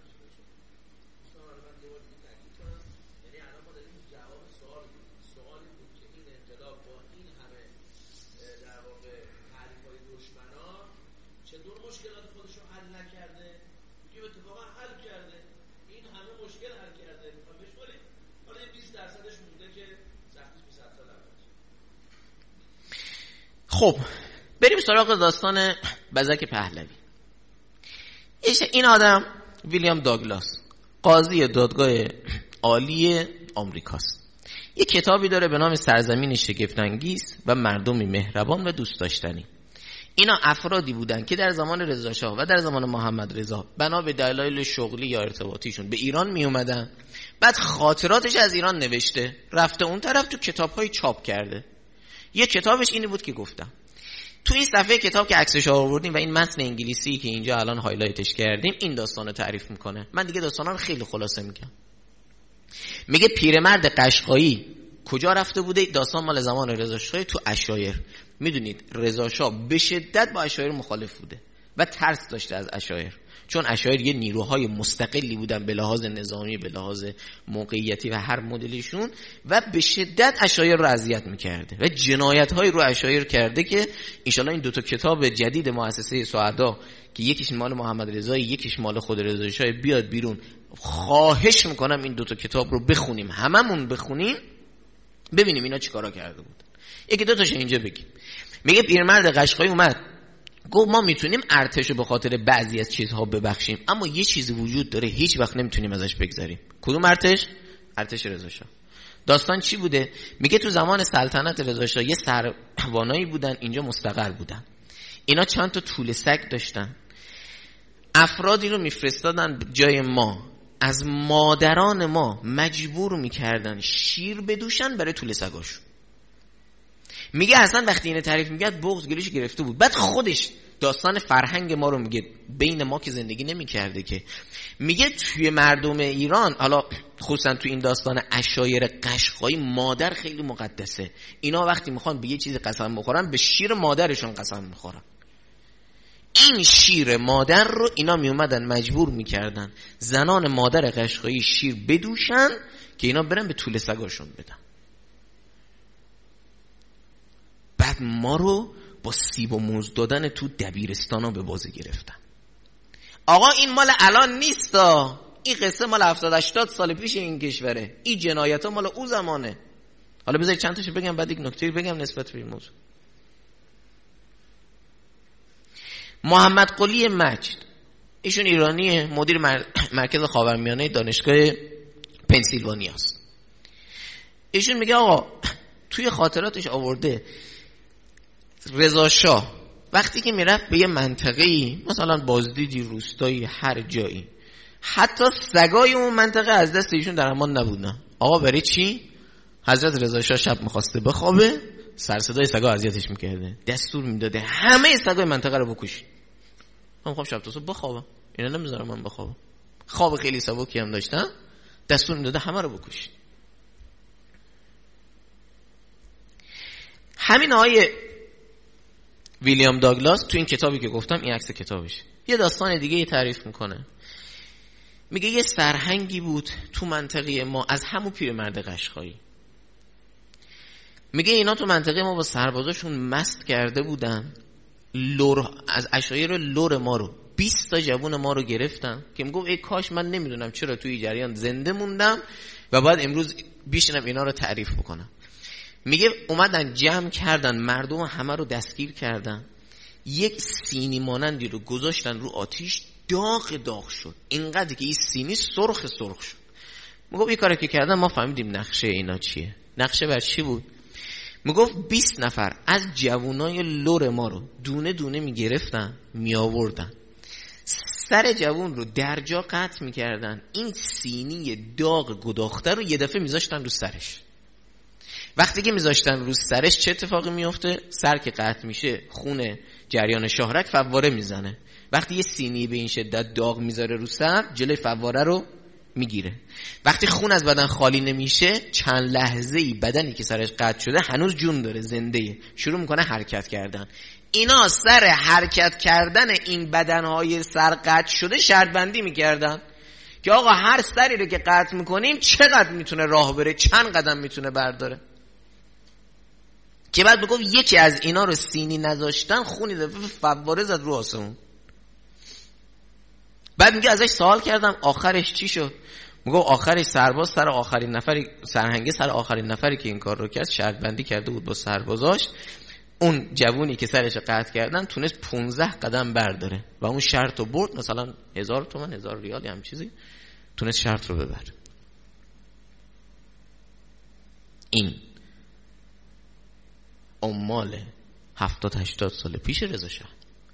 خب بریم سراغ داستان بزک پهلوی. این آدم ویلیام داگلاس قاضی دادگاه عالی آمریکاست. یک کتابی داره به نام سرزمین شگفت‌انگیز و مردمی مهربان و دوست داشتنی. اینا افرادی بودن که در زمان رضا شاه و در زمان محمد رضا بنا به دلایل شغلی یا ارتباطیشون به ایران می اومدن. بعد خاطراتش از ایران نوشته، رفته اون طرف تو کتاب‌های چاپ کرده. یه کتابش اینی بود که گفتم. تو این صفحه کتاب که عکسش آوردیم و این متن انگلیسی که اینجا الان هایلایتش کردیم این داستانو تعریف میکنه. من دیگه داستانا رو خیلی خلاصه میگم. میگه پیرمرد قشقایی کجا رفته بوده؟ داستان مال زمان رضا شاه تو عشایر. میدونید رضا شاه به شدت با عشایر مخالف بوده و ترس داشته از عشایر. چون عشایر یه نیروهای مستقلی بودن به لحاظ نظامی، به لحاظ موقعیتی و هر مدلشون، و به شدت عشایر رو اذیت میکرده و جنایت‌های رو عشایر کرده که انشالله این دوتا کتاب جدید مؤسسه سعدا که یکیش مال محمد رضایی یکیش مال خود رضا شاه بیاد بیرون، خواهش میکنم این دوتا کتاب رو بخونیم، هممون بخونیم، ببینیم اینا چیکارا کرده بود. یکی دو تاش اینجا بگیم. میگه پیرمرد قشقایی اومد گفت ما میتونیم ارتشو به خاطر بعضی از چیزها ببخشیم، اما یه چیزی وجود داره هیچ وقت نمیتونیم ازش بگذریم. کدوم ارتش؟ ارتش رضا شاه. داستان چی بوده؟ میگه تو زمان سلطنت رضا شاه یه سروانایی بودن اینجا مستقر بودن، اینا چند تا توله سگ داشتن، افرادی رو میفرستادن جای ما، از مادران ما مجبور میکردن شیر بدوشن برای توله سگاشون. میگه اصلا وقتی اینو تعریف میکرد بغض گلوش گرفته بود. بعد خودش داستان فرهنگ ما رو میگه، بین ما که زندگی نمیکرده که، میگه توی مردم ایران، حالا خصوصا توی این داستان عشایر قشقایی، مادر خیلی مقدسه. اینا وقتی میخوان به یه چیزی قسم بخورن به شیر مادرشون قسم میخورن. این شیر مادر رو اینا میومدن مجبور میکردن زنان مادر قشقایی شیر بدوشن که اینا برن به توله سگاشون بدن. بعد ما رو با سیب و موز دادن تو دبیرستان ها به بازی گرفتن. آقا این مال الان نیستا، این قصه مال 70-80 سال پیش این کشوره، این جنایت ها مال او زمانه. حالا بذارید چند تاشو بگم بعد یک نکته بگم نسبت به این موضوع. محمد قلی مجد، ایشون ایرانیه، مدیر مرکز خاورمیانه دانشگاه پنسیلوانیا است. ایشون میگه آقا توی خاطراتش آورده رضا شاه وقتی که میرفت به یه منطقه‌ای، مثلا بازدیدی، روستایی، هر جایی، حتی سگای اون منطقه از دست ایشون در امان نبودن. آقا برای چی؟ حضرت رضا شاه شب می‌خواسته بخوابه، سر صدای سگا اذیتش می‌کرده، دستور میداده همه سگای منطقه رو بکشید. من می‌خوام شب تا صبح بخوابم، اینا نمیذارم من بخوابم. خواب خیلی سبکی هم داشتم، دستور میداده همه رو بکشید. همین آقای ویلیام داگلاس تو این کتابی که گفتم، این عکس کتابش، یه داستان دیگه ای تعریف میکنه. میگه یه سرهنگی بود تو منطقه ما از همون پیرمرد قشقایی. میگه اینا تو منطقه ما با سربازاشون مست کرده بودن، از عشایر لور ما رو 20 تا جوون ما رو گرفتن که میگه ای کاش من نمیدونم چرا توی جریان زنده موندم و بعد امروز بیشترم اینا رو تعریف بکنم. میگه اومدن جمع کردن مردم همه رو دستگیر کردن، یک سینی مانندی رو گذاشتن رو آتیش، داغ شد، اینقدر که این سینی سرخ شد. میگه این کاری که کردن ما فهمیدیم نقشه اینا چیه. نقشه بر چی بود؟ میگفت 20 نفر از جوانای لور ما رو دونه دونه میگرفتن میآوردن، سر جوان رو در جا قطع میکردن، این سینی داغ گداخته رو یه دفعه میذاشتن رو سرش. وقتی که میذاشتن رو سرش چه اتفاقی میفته؟ سر که قطع میشه خون جریان شاهرگ فواره میزنه. وقتی یه سینی به این شدت داغ میذاره رو سر، جلوی فواره رو میگیره. وقتی خون از بدن خالی نمیشه، چند لحظه ای بدنی که سرش قطع شده هنوز جون داره، زنده، شروع میکنه حرکت کردن. اینا سر حرکت کردن این بدنهای سر قطع شده شرط بندی میکردن که آقا هر سری رو که قطع میکنیم چقدر میتونه راه بره، چند قدم میتونه برداره. که بعد بگم یکی از اینا رو سینی نذاشتن، خونی دفعه فواره زد رو آسمون. بعد میگه ازش سوال کردم آخرش چی شد؟ میگه آخرش سرباز سر آخرین نفری، سرهنگه سر آخرین نفری که این کار رو کرد شرط بندی کرده بود با سربازاش، اون جوونی که سرش قطع کردن تونست 15 قدم برداره و اون شرط رو برد، مثلا 1000 تومان 1000 ریال هم چیزی، تونست شرط رو ببره. این عمال 70-80 سال پیش رضا شاه.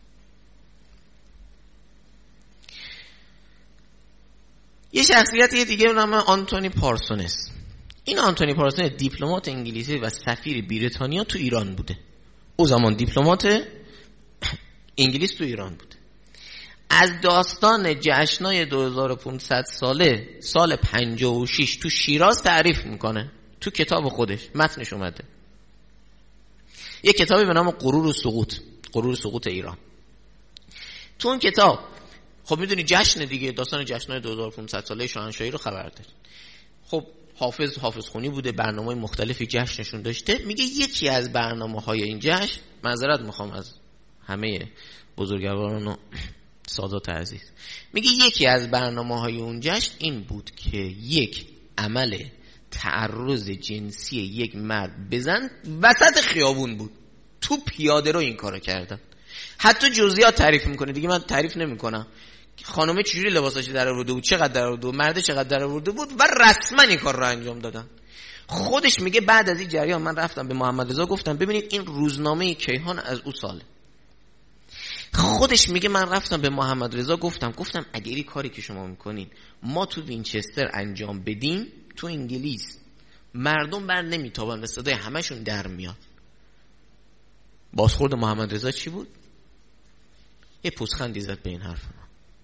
یه شخصیت دیگه به نام آنتونی پارسونس. این آنتونی پارسونس دیپلمات انگلیسی و سفیر بریتانیا تو ایران بوده. او زمان دیپلمات انگلیس تو ایران بوده. از داستان جشنای 2500 ساله سال 56 تو شیراز تعریف میکنه. تو کتاب خودش متنش اومده. یه کتابی به نام غرور و سقوط ایران. تو اون کتاب خب میدونی جشن دیگه، داستان جشن‌های 2500 ساله شاهنشاهی رو خبر دارید. خب حافظ خونی بوده، برنامه‌های مختلفی جشنشون داشته. میگه یکی از برنامه‌های این جشن، معذرت میخوام از همه بزرگواران و سادات عزیز، میگه یکی از برنامه‌های اون جشن این بود که یک عمل تعرض جنسی یک مرد بزن وسط خیابون بود. تو پیاده رو این کارو کردن. حتی جزئیات تعریف میکنه دیگه، من تعریف نمیکنم. خانومه چجوری لباساش در آورده بود، چقدر در آورده بود، مرد چقدر در آورده بود و رسما این کار رو انجام دادن. خودش میگه بعد از این جریان من رفتم به محمد رضا گفتم ببینید این روزنامه کیهان از او ساله. خودش میگه من رفتم به محمد رضا گفتم اگه این کاری که شما میکنین ما تو وینچستر انجام بدیم، تو انگلیس مردم بر نمیتابن و صدای همشون در میاد. بازخورد محمد رضا چی بود؟ یه پوزخندی زد به این حرف ما.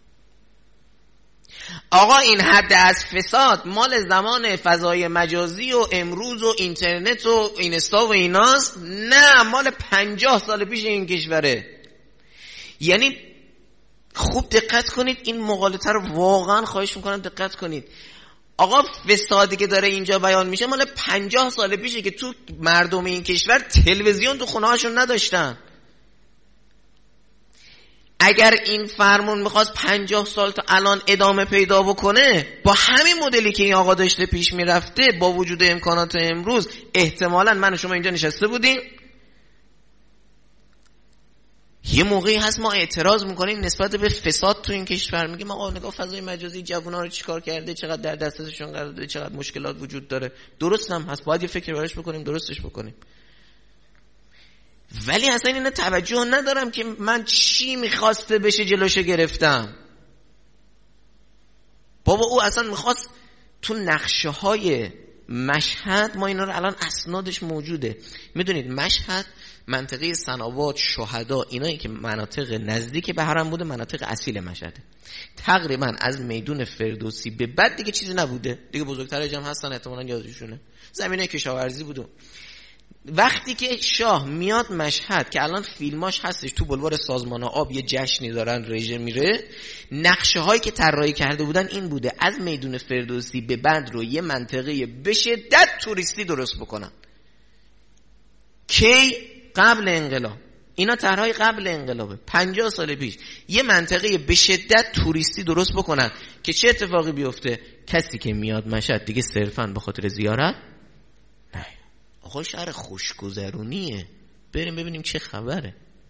آقا این حد از فساد مال زمان فضای مجازی و امروز و اینترنت و اینستا و ایناست؟ نه، مال 50 سال پیش این کشوره. یعنی خوب دقت کنید، این مقالطه رو واقعا خواهش میکنم دقت کنید. آقا فسادی که داره اینجا بیان میشه مال 50 سال پیشه که تو مردم این کشور تلویزیون تو خونه هاشون نداشتن. اگر این فرمون میخواست 50 سال تا الان ادامه پیدا بکنه، با همین مدلی که این آقا داشته پیش میرفته، با وجود امکانات امروز، احتمالاً من و شما اینجا نشسته بودیم. یه موقعی هست ما اعتراض میکنیم نسبت به فساد تو این کشور، میگیم آقا نگاه فضای مجازی جوونا رو چیکار کرده، چقدر در دسترسشون قرار داده، چقدر مشکلات وجود داره. درست هم هست، باید یه فکر براش بکنیم، درستش بکنیم. ولی اصلا اینا توجه ندارم که من چی میخواسته بشه جلوشو گرفتم. بابا او اصلا میخواست تو نقشه های مشهد، ما اینا رو الان اسنادش موجوده. میدونید مشهد منطقه صنوات، شهدا، اینایی که مناطق نزدیک به حرم بوده، مناطق اصیل مشهده. تقریبا از میدون فردوسی به بعد دیگه چیزی نبوده دیگه. بزرگترش هم هستن احتمالاً یادشونه، زمینه کشاورزی بوده. وقتی که شاه میاد مشهد که الان فیلماش هستش، تو بلوار سازمان آب یه جشنی دارن رژه میره، نقشه هایی که طراحی کرده بودن این بوده از میدون فردوسی به بعد رو یه منطقه به شدت توریستی درست بکنن. کی؟ قبل انقلاب. اینا طرحهای قبل انقلابه، 50 سال پیش. یه منطقه به شدت توریستی درست بکنن که چه اتفاقی بیفته؟ کسی که میاد مشهد دیگه صرفاً به خاطر زیارت نه. آقا شهر خوشگذرونیه، بریم ببینیم چه خبره.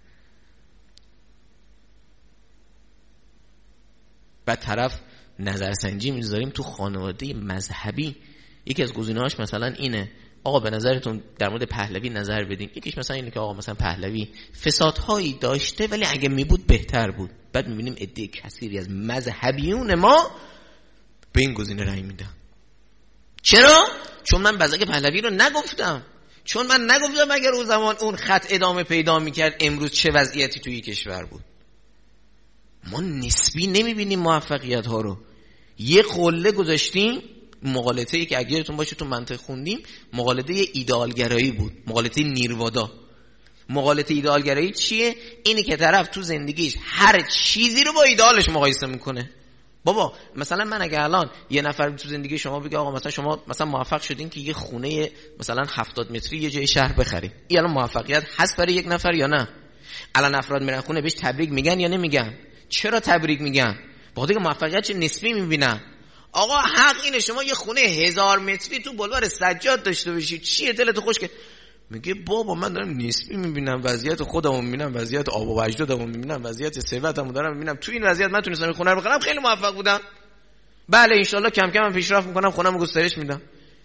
بعد طرف نظرسنجی میذاریم تو خانواده مذهبی. یکی از گزینه‌هاش مثلا اینه آقا به نظرتون در مورد پهلوی نظر بدین. یکیش مثلا اینه که آقا مثلا پهلوی فسادهایی داشته ولی اگه میبود بهتر بود. بعد میبینیم عده کثیری از مذهبیون ما به این گزینه رأی میدن. چرا؟ چون من بزرگ پهلوی رو نگفتم. چون من نگفتم اگر اون زمان اون خط ادامه پیدا میکرد امروز چه وضعیتی توی کشور بود. ما نسبی نمیبینیم موفقیت ها رو. یه قله گذاشتیم، مقالطه‌ای که اگرتون باشه تو منطق خوندیم، مقالطه ایدئالگرایی بود، مقالطه نیروادا. مقالطه ایدئالگرایی چیه؟ اینی که طرف تو زندگیش هر چیزی رو با ایدئالش مقایسه میکنه. بابا مثلا من اگه الان یه نفر تو زندگی شما بگه آقا مثلا شما مثلا موفق شدین که یه خونه مثلا 70 متری یه جای شهر بخرید، این الان موفقیت هست برای یک نفر یا نه؟ الان افراد میرن خونه بهش تبریک میگن یا نمیگن؟ چرا تبریک میگن؟ بخاطر اینکه موفقیت چه نسبی میبینن. آقا حق اینه شما یه خونه 1000 متری تو بلوار سجاد داشته باشید، چیه دلت خوش که میگه بابا من دارم نسبی میبینم، وضعیت خودمو میبینم، وضعیت آب و اجدادمو میبینم، وضعیت ثروتمو دارم میبینم، تو این وضعیت من تونستم خونه رو بخرم، خیلی موفق بودم. بله انشالله کم کم من پیشرفت میکنم، خونه‌مو گسترش میدم.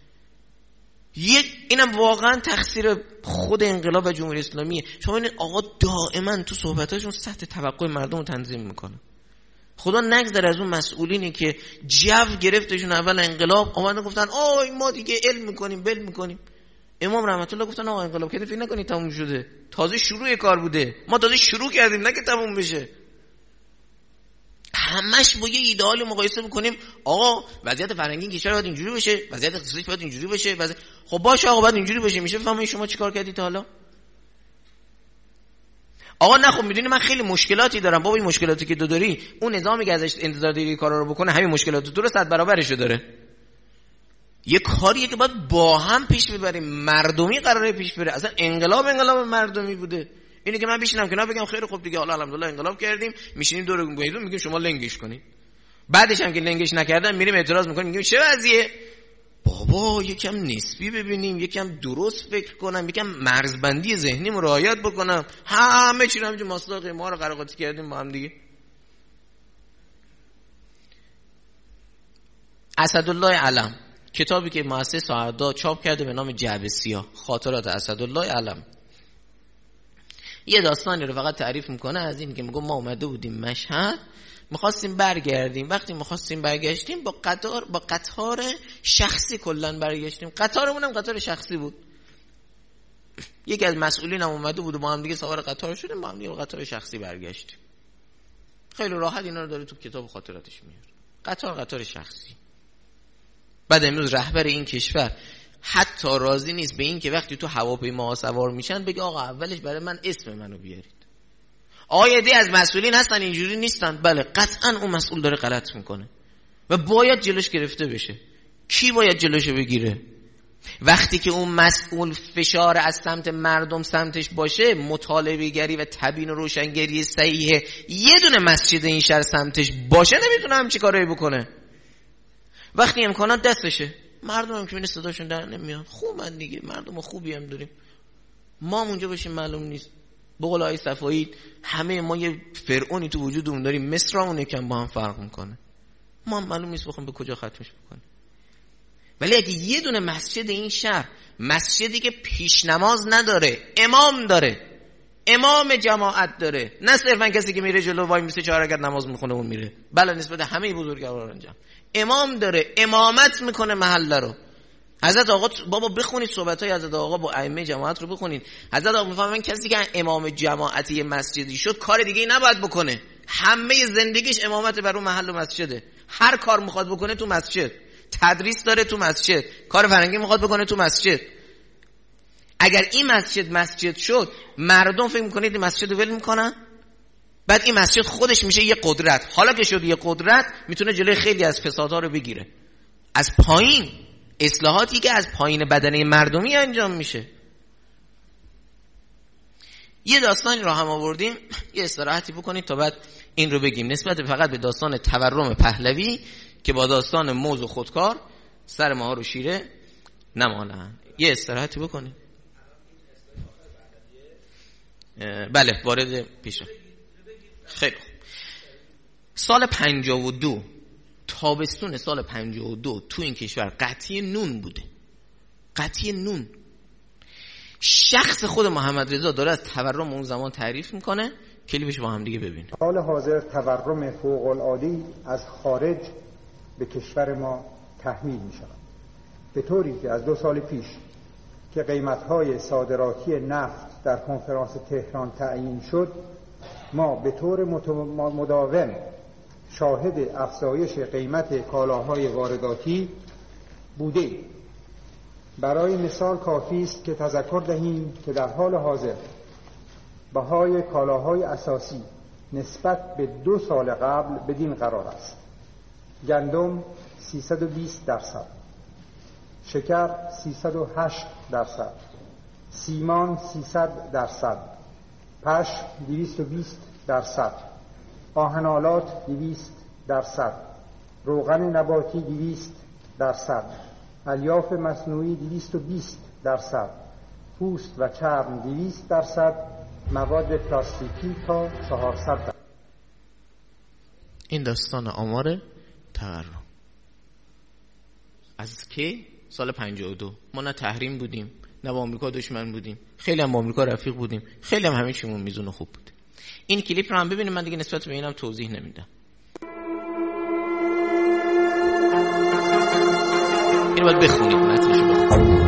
اینم واقعا تقصیر خود انقلاب و جمهوری اسلامیه. شما این آقا دائما تو صحبتاشون سطح توقع مردم رو تنظیم میکنه. خدا نگذره از اون مسئولینی که جو گرفتشون اول انقلاب اومدن گفتن آی ما دیگه علم میکنیم بل میکنیم. امام رحمت الله گفتن آقا انقلاب که فکر نکنید تموم شده، تازه شروع کار بوده، ما تازه شروع کردیم نه که تموم بشه. همش با یه ایدئال مقایسه میکنیم. آقا وضعیت فرهنگی کشور باید اینجوری بشه، وضعیت اقتصادی باید اینجوری بشه، خب باشه آقا باید اینجوری بشه. میشه بفهمید شما چیکار کردید تا حالا؟ آقا نه خب میدونی من خیلی مشکلاتی دارم. بابا این مشکلاتی که تو داری، اون نظامی که ازش انتظار داری کارا رو بکنه همین مشکلات تو رو 100 برابرشو داره. یه کاریه که باید با هم پیش ببریم، مردمی قراره پیش بره. اصلا انقلاب مردمی بوده. اینه که من بشینم کنار بگم خیلی خوب دیگه حالا الحمدلله انقلاب کردیم، میشینیم دور گویدون میگیم شما لنگش کنید. بعدش هم که لنگش نکردن میریم اعتراض میکنیم، میگیم چه وضعیه؟ بابا یکم نسبی ببینیم، یکم درست فکر کنم، یکم مرزبندی ذهنیم رعایت بکنم. همه چی رو همینجور مصداق ما رو قراقاتی کردیم با هم دیگه. اسدالله علم، کتابی که مؤسسه سعدا چاپ کرده به نام جعبه سیاه، خاطرات اسدالله علم، یه داستانی رو فقط تعریف میکنه از این که میگه ما اومده بودیم مشهد، میخواستیم برگردیم. وقتی میخواستیم برگشتیم با قطار شخصی کلن برگشتیم. قطارمون هم قطار شخصی بود. یکی از مسئولین هم اومده بود و با هم دیگه سوار قطار شدیم، با هم دیگه با قطار شخصی برگشتیم. خیلی راحت اینا رو داره تو کتاب خاطراتش میاره. قطار شخصی. بعد امروز رهبر این کشور حتی راضی نیست به این که وقتی تو هواپیما سوار میشن بگه آقا اولش برای من اسم منو بیارید. آیده از مسئولین هستن اینجوری نیستن. بله قطعا اون مسئول داره غلط میکنه و باید جلوش گرفته بشه. کی باید جلوشو بگیره؟ وقتی که اون مسئول فشار از سمت مردم سمتش باشه، مطالبه گری و تبیین و روشنگری صحیحه، یه دونه مسجد این شهر سمتش باشه، نمیتونه همچی کاری بکنه. وقتی امکانات دستشه، مردم هم که بینه صداشون در نمیاد، خوبن دیگه، مردم خوبی هم داریم، ما اونجا باشیم معلوم نیست. به قول آقای صفایی همه ما یه فرعونی تو وجودمون داریم، مصرمون یکم با هم فرق میکنه، ما هم معلوم نیست بخوام به کجا ختمش بکنیم. ولی اگه یه دونه مسجد این شهر، مسجدی که پیش نماز نداره، امام داره، امام جماعت داره، نه صرفا کسی که میره جلو وای میسه 4 رکعت نماز میخونه اون میره، بله نسبت همه بزرگواران جمع امام داره، امامت میکنه محله رو. حضرت آقا بابا بخونید صحبت‌های حضرت آقا با ائمه جماعت رو بخونید. حضرت آقا میفهمن کسی که امام جماعتی مسجدی شد کار دیگه ای نباید بکنه، همه زندگیش امامت بر اون محل و مسجده. هر کار میخواد بکنه تو مسجد، تدریس داره تو مسجد، کار فرنگی میخواد بکنه تو مسجد. اگر این مسجد شد، مردم فکر میکنید این مسجد رو ول میکنن؟ بعد این مسجد خودش میشه یه قدرت. حالا که شد یه قدرت، میتونه جلوی خیلی از فسادها رو بگیره. از پایین، اصلاحاتی که از پایین بدنه مردمی انجام میشه. یه داستانی رو هم آوردیم، یه استراحتی بکنید تا بعد این رو بگیم، نسبت فقط به داستان تورم پهلوی که با داستان موز و خودکار سر ما رو شیره نمانن. یه استراحتی بکنید. بله وارد پیشه. خیلی خوب. سال 52 تابستون سال 52 تو این کشور قطعی نون بوده. قطعی نون. شخص خود محمد رضا داره از تورم اون زمان تعریف میکنه. کلیپش با هم دیگه ببینید. حال حاضر تورم فوق العاده از خارج به کشور ما تحمیل می شود، به طوری که از 2 سال پیش که قیمت‌های صادراتی نفت در کنفرانس تهران تعیین شد، ما به طور مداوم شاهد افزایش قیمت کالاهای وارداتی بودیم. برای مثال کافی است که تذکر دهیم که در حال حاضر بهای کالاهای اساسی نسبت به 2 سال قبل بدین قرار است: گندم 320%، شکر 308%، سیمان 300%، پشم 220%، آهنالات 200%، روغن نباتی 200%، الیاف مصنوعی 220%، پوست و چرم 200%، مواد پلاستیکی تا 400%. این داستان آمار تورم از کی؟ سال 52. ما نه تحریم بودیم، نه با آمریکا دشمن بودیم، خیلی هم با آمریکا رفیق بودیم، خیلی هم همه چیمون میزون خوب بود. این کلیپ رو هم ببینیم، من دیگه نسبت به اینم توضیح نمیدم. اینو باید بخونید، متنشو بخونید.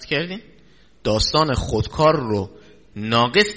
دقت کردین؟ داستان خودکار رو ناقص